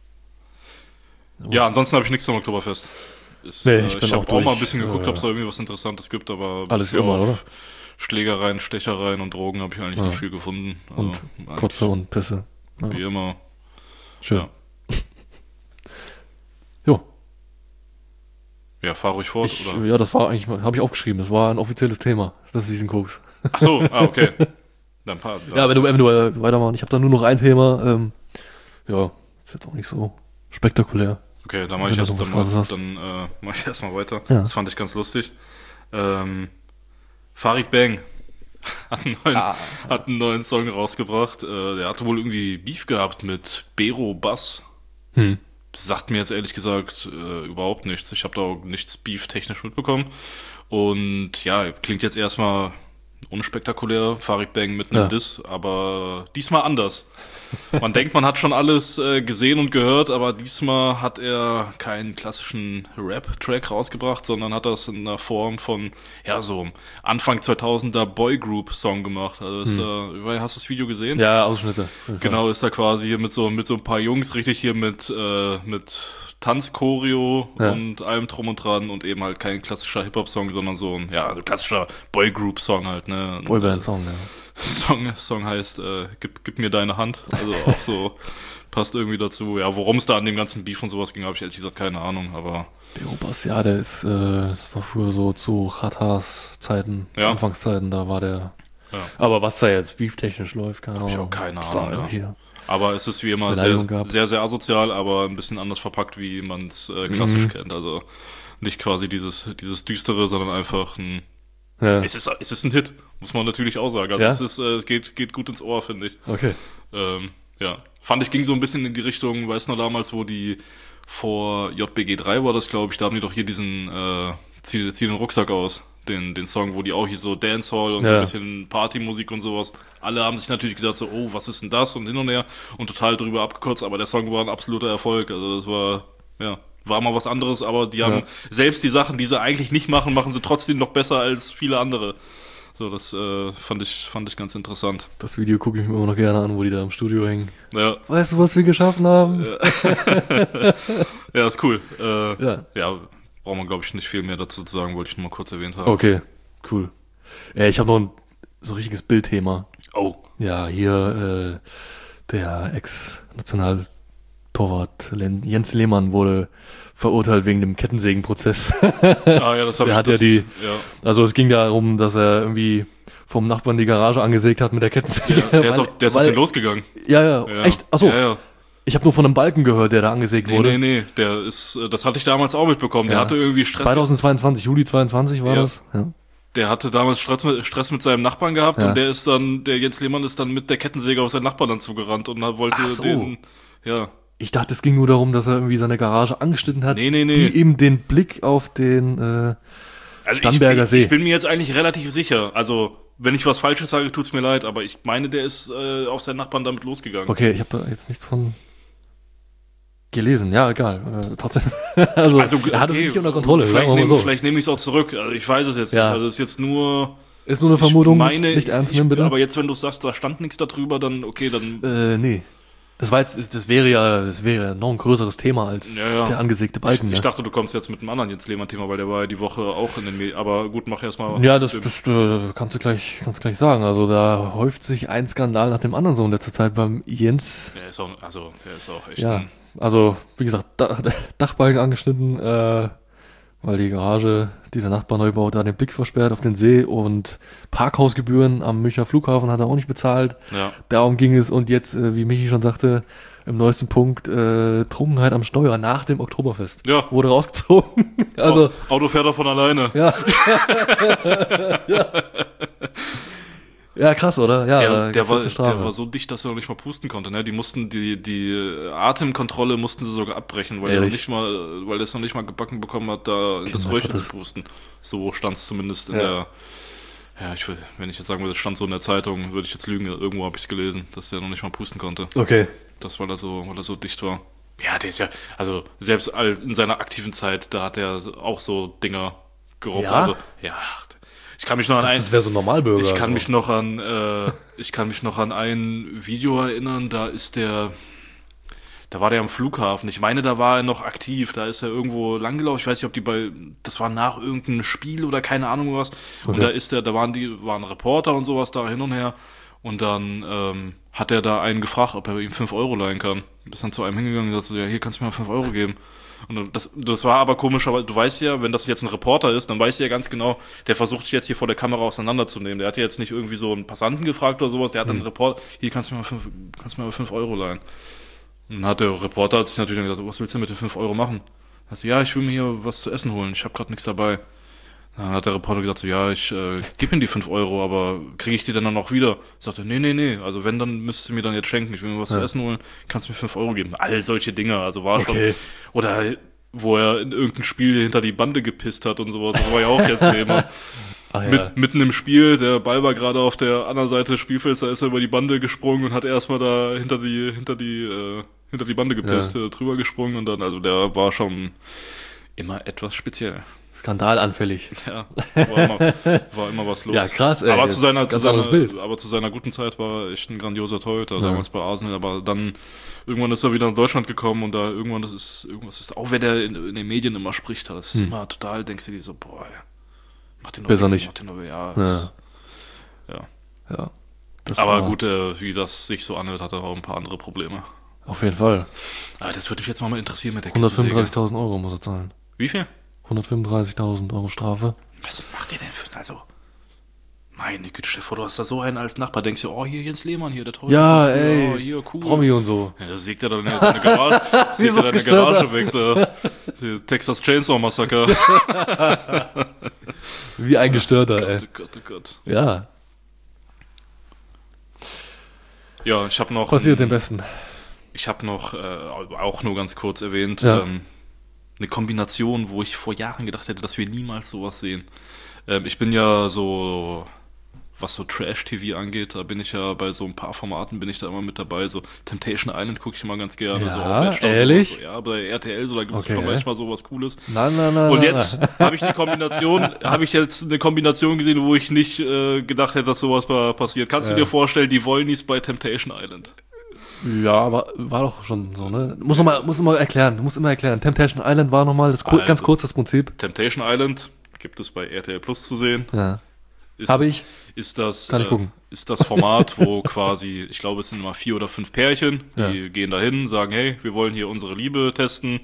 Ja, ansonsten habe ich nichts zum Oktoberfest. Ich habe auch mal ein bisschen geguckt, ob es da irgendwie was Interessantes gibt, aber alles immer, oder? Schlägereien, Stechereien und Drogen habe ich eigentlich nicht viel gefunden. Also, und Kotze und Pisse. Wie immer. Schön. Ja. Jo. Ja, fahr ruhig fort, oder? Ja, das war eigentlich, habe ich aufgeschrieben, das war ein offizielles Thema, das Wiesenkoks. Ach so, okay. Dann ja, wenn du weitermachen, ich habe da nur noch ein Thema, ist jetzt auch nicht so spektakulär. Okay, dann mache ich erstmal weiter. Ja. Das fand ich ganz lustig. Farid Bang hat einen neuen Song rausgebracht. Der hatte wohl irgendwie Beef gehabt mit Bero Bass. Sagt mir jetzt ehrlich gesagt überhaupt nichts. Ich habe da auch nichts Beef-technisch mitbekommen. Und ja, klingt jetzt erstmal unspektakulär, Farid Bang mit einem Diss, aber diesmal anders. Man denkt, man hat schon alles gesehen und gehört, aber diesmal hat er keinen klassischen Rap-Track rausgebracht, sondern hat das in der Form von, so Anfang 2000er Boygroup-Song gemacht. Also hast du das Video gesehen? Ja, Ausschnitte. Genau, ist da quasi hier mit so ein paar Jungs richtig hier mit Tanzchoreo und allem drum und dran und eben halt kein klassischer Hip-Hop-Song, sondern so ein klassischer Boygroup-Song halt, ne? Boyband-Song, Song heißt Gib mir deine Hand, also auch so passt irgendwie dazu. Ja, worum es da an dem ganzen Beef und sowas ging, habe ich ehrlich gesagt keine Ahnung, aber Bero Bass, der ist, das war früher so zu Khatas Zeiten, Anfangszeiten, da war der, aber was da jetzt beeftechnisch läuft, keine Ahnung. Ich auch keine Ahnung, ja. Aber es ist wie immer sehr, sehr asozial, aber ein bisschen anders verpackt, wie man es klassisch kennt. Also nicht quasi dieses Düstere, sondern einfach es ist ein Hit, muss man natürlich auch sagen. Also es geht gut ins Ohr, finde ich. Okay. Fand ich, ging so ein bisschen in die Richtung, weißt du noch damals, wo die vor JBG 3 war das, glaube ich, da haben die doch hier diesen Zieh den Rucksack aus. Den Song, wo die auch hier so Dancehall und so ein bisschen Partymusik und sowas. Alle haben sich natürlich gedacht so, oh, was ist denn das? Und hin und her und total drüber abgekürzt, aber der Song war ein absoluter Erfolg. Also das war mal was anderes, aber die haben selbst die Sachen, die sie eigentlich nicht machen, machen sie trotzdem noch besser als viele andere. So, das fand ich ganz interessant. Das Video gucke ich mir immer noch gerne an, wo die da im Studio hängen. Ja, Weißt du, was wir geschaffen haben? ja, ist cool. Ja. Braucht man, glaube ich, nicht viel mehr dazu zu sagen, wollte ich nur mal kurz erwähnt haben. Okay, cool. Ich habe noch ein so richtiges Bildthema. Oh. Ja, hier der Ex-Nationaltorwart Jens Lehmann wurde verurteilt wegen dem Kettensägenprozess. Ja, das habe ich. Ja, also es ging darum, dass er irgendwie vom Nachbarn die Garage angesägt hat mit der Kettensäge. Der ist auf den losgegangen. Ja, echt? Achso, Ja. ich habe nur von einem Balken gehört, der da angesägt wurde. Nee, das hatte ich damals auch mitbekommen. Der hatte irgendwie Stress. 2022, Juli 22 war das. Ja. Der hatte damals Stress mit seinem Nachbarn gehabt und der Jens Lehmann ist dann mit der Kettensäge auf seinen Nachbarn dann zugerannt und wollte den, ja. Ich dachte, es ging nur darum, dass er irgendwie seine Garage angeschnitten hat, Nee. die eben den Blick auf den Starnberger See. Ich bin mir jetzt eigentlich relativ sicher. Also, wenn ich was Falsches sage, tut's mir leid, aber ich meine, der ist auf seinen Nachbarn damit losgegangen. Okay, ich habe da jetzt nichts von gelesen. Ja, egal. Trotzdem. also er hatte es nicht unter Kontrolle. Vielleicht nehme ich es auch zurück. Also, ich weiß es jetzt nicht. Also, es ist jetzt nur... Ist nur eine Vermutung, nicht ernst nehmen, bitte. Aber jetzt, wenn du sagst, da stand nichts darüber, dann okay, dann... Nee. Das wäre ja noch ein größeres Thema als der angesägte Balken. Ich dachte, du kommst jetzt mit einem anderen Jens Lehmann-Thema, weil der war ja die Woche auch in den Medien. Aber gut, mach erst mal. Ja, das kannst du gleich sagen. Also da häuft sich ein Skandal nach dem anderen so in letzter Zeit beim Jens. Der ist auch echt. Ja, also wie gesagt, Dachbalken angeschnitten, weil die Garage, dieser Nachbarneubau, da den Blick versperrt auf den See und Parkhausgebühren am Münchner Flughafen hat er auch nicht bezahlt. Ja. Darum ging es und jetzt, wie Michi schon sagte, im neuesten Punkt, Trunkenheit am Steuer nach dem Oktoberfest. Ja. Wurde rausgezogen. Also Auto fährt er von alleine. Ja. Ja, krass, oder? Ja, der war so dicht, dass er noch nicht mal pusten konnte. Ne? Die mussten die Atemkontrolle mussten sie sogar abbrechen, weil er es noch nicht mal gebacken bekommen hat, da in das Röhrchen zu pusten. So stand es zumindest in der. Ja, wenn ich jetzt sagen würde, es stand so in der Zeitung, würde ich jetzt lügen. Irgendwo habe ich es gelesen, dass der noch nicht mal pusten konnte. Okay. Das, weil er so dicht war. Ja, der ist ja, also selbst in seiner aktiven Zeit, da hat er auch so Dinger gerobbt. Ja? Also, ja. Ich kann mich noch das wäre so ein Normalbürger. Ich kann mich noch an ein Video erinnern, da war der am Flughafen. Ich meine, da war er noch aktiv, da ist er irgendwo langgelaufen. Ich weiß nicht, das war nach irgendeinem Spiel oder keine Ahnung was. Okay. Und da waren Reporter und sowas da hin und her. Und dann hat er da einen gefragt, ob er ihm 5 Euro leihen kann. Ist dann zu einem hingegangen und gesagt so, ja, hier kannst du mir mal 5 Euro geben. Und das war aber komisch, aber du weißt ja, wenn das jetzt ein Reporter ist, dann weißt du ja ganz genau, der versucht dich jetzt hier vor der Kamera auseinanderzunehmen. Der hat ja jetzt nicht irgendwie so einen Passanten gefragt oder sowas, der hat dann einen Reporter, hier kannst du mir mal 5 Euro leihen. Und dann hat der Reporter sich natürlich gesagt, was willst du mit den 5 Euro machen? Also, ja, ich will mir hier was zu essen holen, ich habe gerade nichts dabei. Dann hat der Reporter gesagt so, ja, ich gebe ihm die 5 Euro, aber kriege ich die dann noch wieder? Sagt er, nee, also wenn, dann müsstest du mir dann jetzt schenken, ich will mir was zu essen holen, kannst du mir 5 Euro geben. All solche Dinge, also war schon, oder wo er in irgendein Spiel hinter die Bande gepisst hat und sowas, das war ja auch jetzt Thema. Mitten im Spiel, der Ball war gerade auf der anderen Seite des Spielfelds, da ist er über die Bande gesprungen und hat erstmal da hinter die Bande gepisst, drüber gesprungen und dann, also der war schon immer etwas speziell. Skandalanfällig. Ja, war immer was los. Ja, krass, ey. Aber zu seiner guten Zeit war er echt ein grandioser Torhüter, damals bei Arsenal, aber dann irgendwann ist er wieder nach Deutschland gekommen und da irgendwas ist, auch wenn der in den Medien immer spricht, das ist immer total, denkst du dir so, boah, mach den besser nicht. Ja. Aber gut, wie das sich so anhört, hat er auch ein paar andere Probleme. Auf jeden Fall. Aber das würde mich jetzt mal interessieren mit der 135.000 Euro muss er zahlen. Wie viel? 135.000 Euro Strafe. Was macht ihr denn für, also, meine Güte, stell dir vor, du hast da so einen als Nachbar, denkst du, oh, hier Jens Lehmann, hier, der Teufel. Ja, ey, hier, cool. Promi und so. Ja, das sägt er dann deine Garage weg, da. Die Texas Chainsaw Massacre. Wie ein Gestörter, ey. Oh Gott. Ja. Ja, ich habe noch... Passiert dem Besten. Ich habe noch, auch nur ganz kurz erwähnt, ja. Eine Kombination, wo ich vor Jahren gedacht hätte, dass wir niemals sowas sehen. Ich bin ja so was so Trash-TV angeht, da bin ich ja bei so ein paar Formaten bin ich da immer mit dabei. So Temptation Island gucke ich immer ganz gerne. Ja, so Bachelor, ehrlich? So, ja, bei RTL, so, da gibt es Okay. schon manchmal so was Cooles. Nein. Und jetzt habe ich jetzt eine Kombination gesehen, wo ich nicht gedacht hätte, dass sowas passiert. Kannst du dir vorstellen, die Wollnies bei Temptation Island? Ja, aber war doch schon so, ne? Du musst immer erklären. Temptation Island war nochmal ganz kurz das Prinzip. Temptation Island gibt es bei RTL Plus zu sehen. Ja. Habe ich. Kann ich gucken. Ist das Format, wo quasi, ich glaube, es sind immer 4 oder 5 Pärchen, die gehen dahin, sagen, hey, wir wollen hier unsere Liebe testen.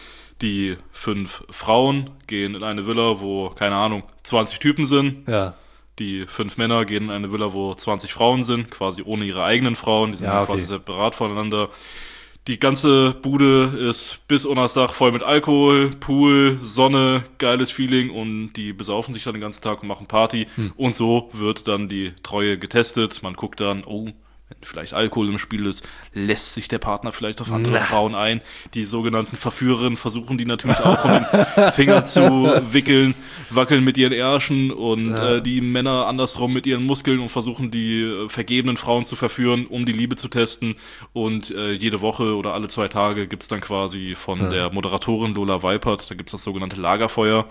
Die 5 Frauen gehen in eine Villa, wo, keine Ahnung, 20 Typen sind. Ja. Die 5 Männer gehen in eine Villa, wo 20 Frauen sind, quasi ohne ihre eigenen Frauen. Die sind quasi separat voneinander. Die ganze Bude ist bis unter das Dach voll mit Alkohol, Pool, Sonne, geiles Feeling und die besaufen sich dann den ganzen Tag und machen Party. Und so wird dann die Treue getestet. Man guckt dann, wenn vielleicht Alkohol im Spiel ist, lässt sich der Partner vielleicht auf andere Frauen ein. Die sogenannten Verführerinnen versuchen die natürlich auch um den Finger zu wickeln, wackeln mit ihren Ärschen und die Männer andersrum mit ihren Muskeln und versuchen die vergebenen Frauen zu verführen, um die Liebe zu testen. Und jede Woche oder alle 2 Tage gibt's dann quasi von der Moderatorin Lola Weipert, da gibt's das sogenannte Lagerfeuer.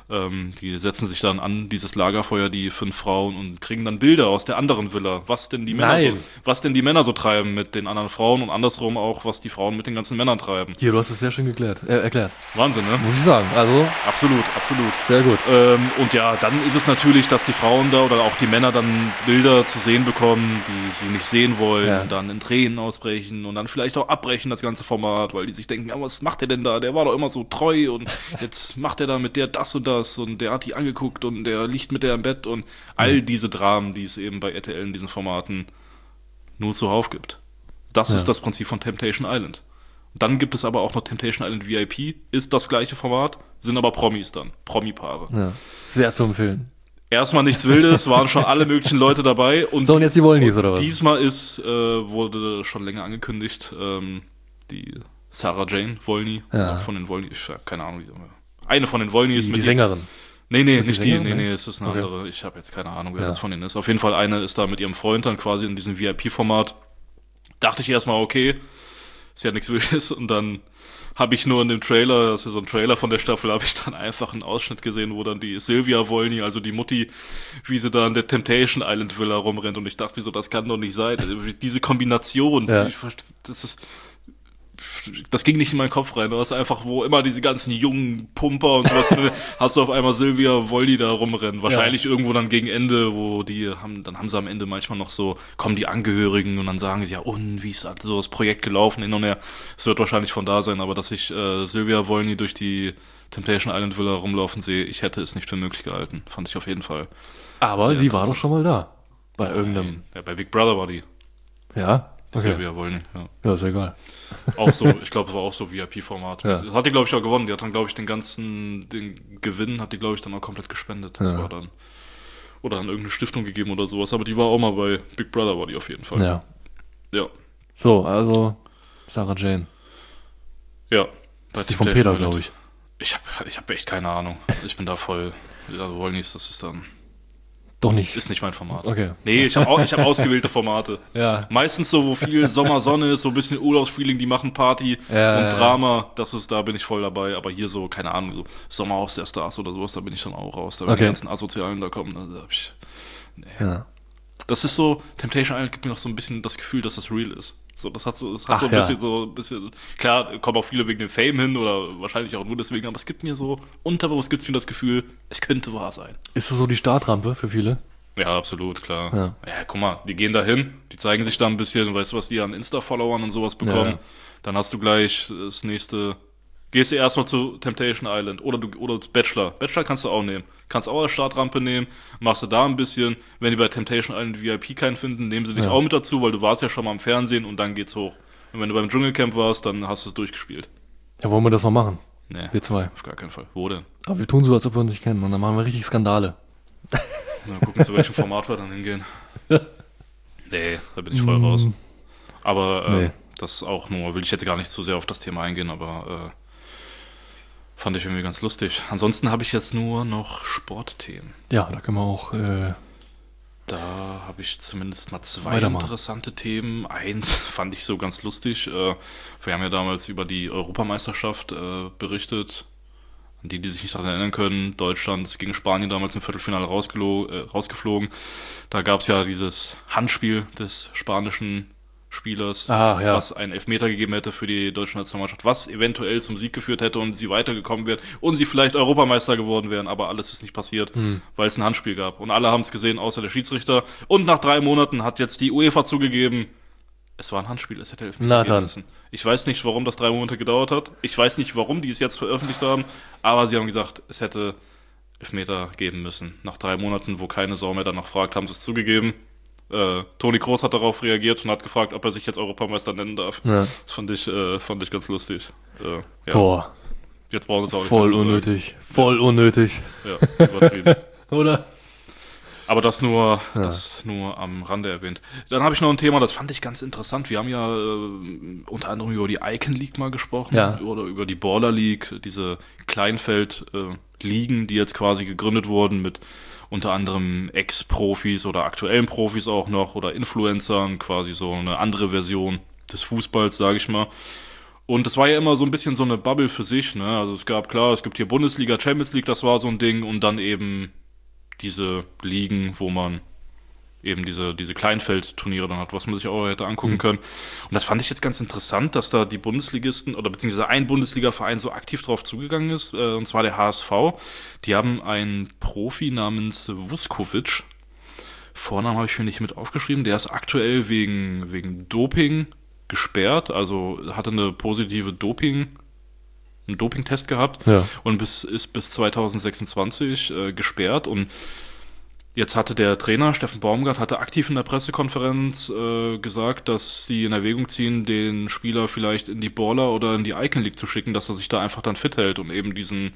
Die setzen sich dann an dieses Lagerfeuer, die 5 Frauen, und kriegen dann Bilder aus der anderen Villa, was denn die Männer so treiben mit den anderen Frauen und andersrum auch, was die Frauen mit den ganzen Männern treiben. Hier, du hast es sehr schön erklärt. Wahnsinn, ne? Muss ich sagen. Also Absolut. sehr gut. Und ja, dann ist es natürlich, dass die Frauen da oder auch die Männer dann Bilder zu sehen bekommen, die sie nicht sehen wollen, und dann in Tränen ausbrechen und dann vielleicht auch abbrechen, das ganze Format, weil die sich denken, ja, was macht der denn da? Der war doch immer so treu und jetzt macht er da mit der das und das und der hat die angeguckt und der liegt mit der im Bett und all diese Dramen, die es eben bei RTL in diesen Formaten nur zuhauf gibt. Das ist das Prinzip von Temptation Island. Dann gibt es aber auch noch Temptation Island VIP, ist das gleiche Format, sind aber Promis dann, Promi-Paare. Ja. Sehr zu empfehlen. Erstmal nichts Wildes, waren schon alle möglichen Leute dabei. Und so, und jetzt die Wollnies, oder was? Diesmal wurde schon länger angekündigt, die Sarah Jane Wollny, von den Wollny, ich habe keine Ahnung, eine von den Wollnys. Die Sängerin. Nee, ist nicht die Sängerin? die, es ist eine andere. Ich habe jetzt keine Ahnung, wer das von denen ist. Auf jeden Fall eine ist da mit ihrem Freund dann quasi in diesem VIP-Format. Dachte ich erstmal, okay, ist ja nichts Wildes. Und dann habe ich nur in dem Trailer, das ist so ein Trailer von der Staffel, habe ich dann einfach einen Ausschnitt gesehen, wo dann die Sylvia Wollny, also die Mutti, wie sie da in der Temptation Island Villa rumrennt. Und ich dachte mir so, das kann doch nicht sein. Diese Kombination, das ging nicht in meinen Kopf rein. Du hast einfach, wo immer diese ganzen jungen Pumper und sowas, hast du auf einmal Sylvia Wollny da rumrennen. Wahrscheinlich irgendwo dann gegen Ende, dann haben sie am Ende manchmal noch so, kommen die Angehörigen und dann sagen sie, ja, und wie ist so das Projekt gelaufen hin und her. Es wird wahrscheinlich von da sein, aber dass ich Sylvia Wollny durch die Temptation Island Villa rumlaufen sehe, ich hätte es nicht für möglich gehalten. Fand ich auf jeden Fall. Aber sie war doch schon mal da. Bei irgendeinem. Ja, bei Big Brother war die. Ja? Okay. Sylvia Wollny, Ja, ist egal. Auch so, ich glaube, es war auch so VIP-Format. Ja. Das hat die, glaube ich, auch gewonnen. Die hat dann, glaube ich, den Gewinn hat die, glaube ich, dann auch komplett gespendet. Das war dann, oder an irgendeine Stiftung gegeben oder sowas. Aber die war auch mal bei Big Brother, war die auf jeden Fall. Ja. So, also Sarah Jane. Ja. Das ist die von Peter, glaube ich. Ich hab echt keine Ahnung. Ich bin da voll, also Wollnies, das ist dann... Doch nicht. Ist nicht mein Format. Okay. Nee, ich hab ausgewählte Formate. Ja. Meistens so, wo viel Sommersonne ist, so ein bisschen Urlaubsfeeling, die machen Party und Drama, da bin ich voll dabei. Aber hier so, keine Ahnung, so Sommerhaus der Stars oder sowas, da bin ich dann auch raus. Da wenn die ganzen Asozialen da kommen, da hab ich... Nee. Ja. Das ist so, Temptation Island gibt mir noch so ein bisschen das Gefühl, dass das real ist. So, das hat so ein bisschen, klar, kommen auch viele wegen dem Fame hin oder wahrscheinlich auch nur deswegen, aber es gibt mir so, unterbewusst gibt es mir das Gefühl, es könnte wahr sein. Ist das so die Startrampe für viele? Ja, absolut, klar. Ja, guck mal, die gehen da hin, die zeigen sich da ein bisschen, weißt du, was die an Insta-Followern und sowas bekommen. Ja. Dann hast du gleich das nächste, gehst du erstmal zu Temptation Island oder Bachelor. Bachelor kannst du auch nehmen. Kannst auch als Startrampe nehmen, machst du da ein bisschen. Wenn die bei Temptation Island VIP keinen finden, nehmen sie dich auch mit dazu, weil du warst ja schon mal im Fernsehen und dann geht's hoch. Und wenn du beim Dschungelcamp warst, dann hast du es durchgespielt. Ja, wollen wir das mal machen? Nee. Wir zwei. Auf gar keinen Fall. Wo denn? Aber wir tun so, als ob wir uns nicht kennen und dann machen wir richtig Skandale. Mal gucken, zu welchem Format wir dann hingehen. Nee, da bin ich voll raus. Aber das ist auch nur, will ich jetzt gar nicht zu sehr auf das Thema eingehen, aber fand ich irgendwie ganz lustig. Ansonsten habe ich jetzt nur noch Sportthemen. Ja, da können wir auch Da habe ich zumindest mal zwei Weitermachen. interessante Themen. Eins fand ich so ganz lustig. Wir haben ja damals über die Europameisterschaft berichtet. An die sich nicht daran erinnern können. Deutschland ist gegen Spanien damals im Viertelfinale rausgeflogen. Da gab es ja dieses Handspiel des spanischen Spielers, was einen Elfmeter gegeben hätte für die deutsche Nationalmannschaft, was eventuell zum Sieg geführt hätte und sie weitergekommen wären und sie vielleicht Europameister geworden wären, aber alles ist nicht passiert, weil es ein Handspiel gab. Und alle haben es gesehen, außer der Schiedsrichter. Und nach 3 Monaten hat jetzt die UEFA zugegeben, es war ein Handspiel, es hätte Elfmeter geben müssen. Ich weiß nicht, warum das 3 Monate gedauert hat. Ich weiß nicht, warum die es jetzt veröffentlicht haben, aber sie haben gesagt, es hätte Elfmeter geben müssen. Nach 3 Monaten, wo keine Sau mehr danach fragt, haben sie es zugegeben. Toni Kroos hat darauf reagiert und hat gefragt, ob er sich jetzt Europameister nennen darf. Ja. Das fand ich ganz lustig. Ja. Boah. Jetzt brauchen sie es auch nicht voll unnötig. Voll unnötig. Ja, übertrieben. Oder? Aber das nur am Rande erwähnt. Dann habe ich noch ein Thema, das fand ich ganz interessant. Wir haben ja unter anderem über die Icon League mal gesprochen oder über die Baller League, diese Kleinfeld-Ligen, die jetzt quasi gegründet wurden mit unter anderem Ex-Profis oder aktuellen Profis auch noch oder Influencern, quasi so eine andere Version des Fußballs, sage ich mal. Und das war ja immer so ein bisschen so eine Bubble für sich, ne? Also es gibt hier Bundesliga, Champions League, das war so ein Ding und dann eben diese Ligen, wo man eben diese Kleinfeldturniere dann hat, was man sich auch hätte angucken können. Und das fand ich jetzt ganz interessant, dass da die Bundesligisten oder beziehungsweise ein Bundesliga-Verein so aktiv drauf zugegangen ist, und zwar der HSV. Die haben einen Profi namens Vuskovic. Vornamen habe ich mir nicht mit aufgeschrieben. Der ist aktuell wegen Doping gesperrt, also hatte eine positive einen Dopingtest gehabt und ist bis 2026 gesperrt. Und jetzt hatte der Trainer, Steffen Baumgart, aktiv in der Pressekonferenz gesagt, dass sie in Erwägung ziehen, den Spieler vielleicht in die Baller oder in die Icon League zu schicken, dass er sich da einfach dann fit hält und eben diesen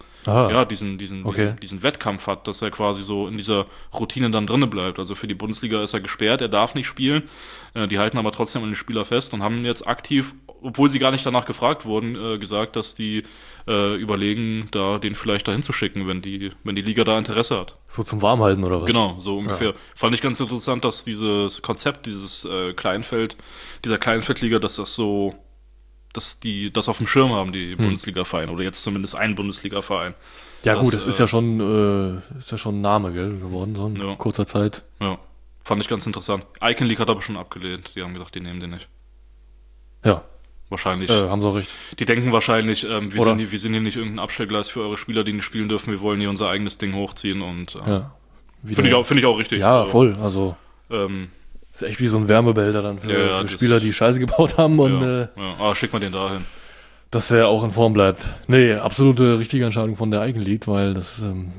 Wettkampf hat, dass er quasi so in dieser Routine dann drinne bleibt. Also für die Bundesliga ist er gesperrt, er darf nicht spielen. Die halten aber trotzdem an den Spieler fest und haben jetzt aktiv, obwohl sie gar nicht danach gefragt wurden, gesagt, dass die überlegen, da den vielleicht dahin zu schicken, wenn die Liga da Interesse hat. So zum Warmhalten oder was? Genau, so ungefähr. Ja. Fand ich ganz interessant, dass dieses Konzept, dieser Kleinfeldliga, dass das so, dass die das auf dem Schirm haben, die Bundesliga-Vereine, oder jetzt zumindest ein Bundesliga-Verein. Ja gut, das ist ja schon ein Name, gell, geworden, so in kurzer Zeit. Ja, fand ich ganz interessant. Icon League hat aber schon abgelehnt, die haben gesagt, die nehmen den nicht. Ja. Wahrscheinlich. Haben sie auch recht. Die denken wahrscheinlich, wir sind hier nicht irgendein Abstellgleis für eure Spieler, die nicht spielen dürfen, wir wollen hier unser eigenes Ding hochziehen und finde ich auch richtig. Ja, voll, also ist echt wie so ein Wärmebehälter dann für Spieler, die Scheiße gebaut haben und schick mal den dahin. Dass er auch in Form bleibt. Nee, absolute richtige Entscheidung von der Icon League, weil das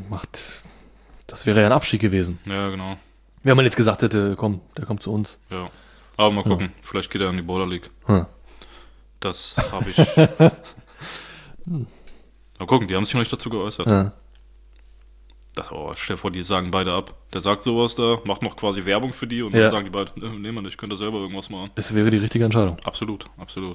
wäre ja ein Abstieg gewesen. Ja, genau. Wenn man jetzt gesagt hätte, komm, der kommt zu uns. Ja, aber mal gucken, vielleicht geht er in die Baller League. Das habe ich. Mal gucken, die haben sich noch nicht dazu geäußert. Ja. Stell dir vor, die sagen beide ab. Der sagt sowas da, macht noch quasi Werbung für die und dann sagen die beiden, nehmen wir nicht, könnt ihr selber irgendwas machen. Es wäre die richtige Entscheidung. Absolut.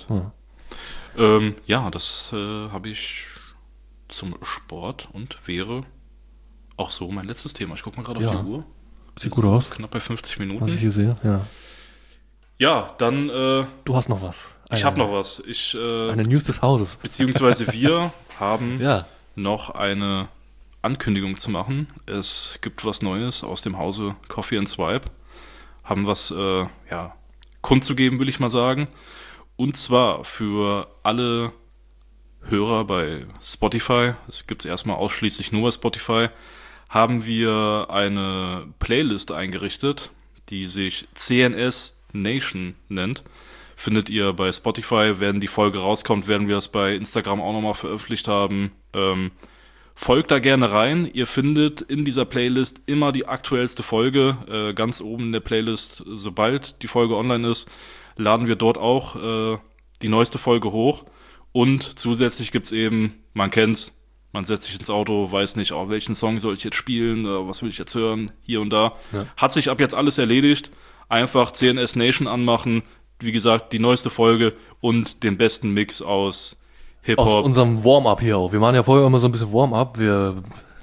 Das habe ich zum Sport und wäre auch so mein letztes Thema. Ich gucke mal gerade auf die Uhr. Sieht gut aus. Knapp bei 50 Minuten. Was ich hier sehe, ja. Ja, dann... du hast noch was. Ich habe noch was. Eine News des Hauses. Beziehungsweise wir haben noch eine Ankündigung zu machen. Es gibt was Neues aus dem Hause Coffee and Swipe. Haben was kundzugeben, will ich mal sagen. Und zwar für alle Hörer bei Spotify, es gibt es erstmal ausschließlich nur bei Spotify, haben wir eine Playlist eingerichtet, die sich CNS Nation nennt. Findet ihr bei Spotify, wenn die Folge rauskommt, werden wir es bei Instagram auch nochmal veröffentlicht haben. Folgt da gerne rein. Ihr findet in dieser Playlist immer die aktuellste Folge. Ganz oben in der Playlist, sobald die Folge online ist, laden wir dort auch die neueste Folge hoch. Und zusätzlich gibt's eben, man kennt's, man setzt sich ins Auto, weiß nicht, welchen Song soll ich jetzt spielen, was will ich jetzt hören, hier und da. Ja. Hat sich ab jetzt alles erledigt. Einfach CNS Nation anmachen. Wie gesagt, die neueste Folge und den besten Mix aus Hip-Hop. Aus unserem Warm-Up hier auch. Wir machen ja vorher immer so ein bisschen Warm-Up. Wir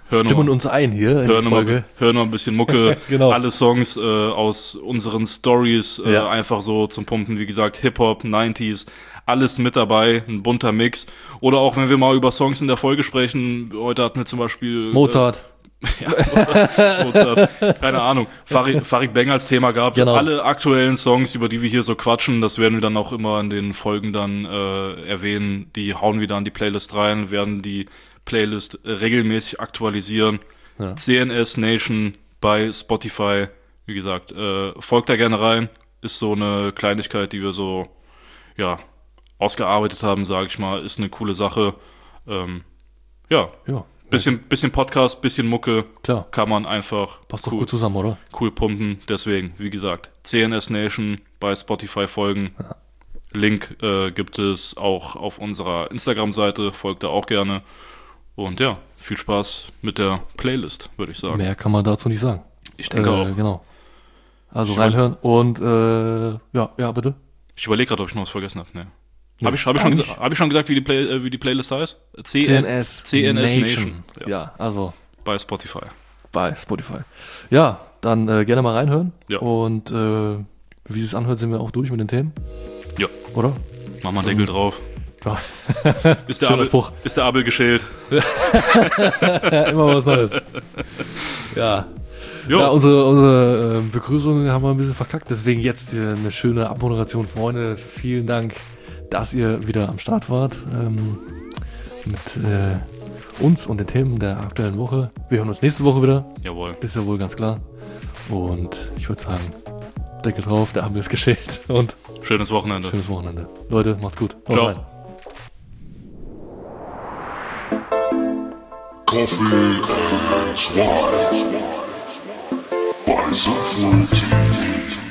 Stimmen uns ein hier in die Folge. Hören noch ein bisschen Mucke, Genau. alle Songs aus unseren Stories Ja. einfach so zum Pumpen, wie gesagt, Hip-Hop, 90s, alles mit dabei, ein bunter Mix. Oder auch, wenn wir mal über Songs in der Folge sprechen, heute hatten wir zum Beispiel Mozart. Mozart, keine Ahnung, Farid Bang als Thema gehabt. Genau. Alle aktuellen Songs, über die wir hier so quatschen, das werden wir dann auch immer in den Folgen dann erwähnen. Die hauen wir dann in die Playlist rein, werden die Playlist regelmäßig aktualisieren. Ja. CNS Nation bei Spotify, wie gesagt, folgt da gerne rein. Ist so eine Kleinigkeit, die wir so, ja, ausgearbeitet haben, sage ich mal. Ist eine coole Sache. Ja, Ja, bisschen Podcast, bisschen Mucke. klar. Kann man einfach Passt doch gut zusammen, oder? cool pumpen. Deswegen, wie gesagt, CNS Nation bei Spotify folgen. Ja. Link gibt es auch auf unserer Instagram-Seite. Folgt da auch gerne. Und ja, viel Spaß mit der Playlist, würde ich sagen. Mehr kann man dazu nicht sagen. Ich denke auch. Genau. Also Ich reinhören und ja, bitte. Ich überlege gerade, ob ich noch was vergessen habe. Nee. Nee, Habe ich schon gesagt, wie die Playlist heißt? CNS Nation. Ja, also Bei Spotify. bei Spotify. Ja, dann gerne mal reinhören. Ja. Und wie es anhört, sind wir auch durch mit den Themen, Ja, oder? mach mal einen Deckel drauf. Ja. Ist Schöner Spruch. Ist der Abel geschält? Immer was Neues. Ja. Jo. Ja, unsere Begrüßung haben wir ein bisschen verkackt, deswegen jetzt hier eine schöne Abmoderation, Freunde. Vielen Dank, dass ihr wieder am Start wart mit uns und den Themen der aktuellen Woche. Wir hören uns nächste Woche wieder, Jawohl. ist ja wohl ganz klar. Und ich würde sagen, Deckel drauf, der Abend ist geschält und Schönes Wochenende. schönes Wochenende. Leute, macht's gut. Haut Ciao. rein. Coffee and Swine by Sinful TV.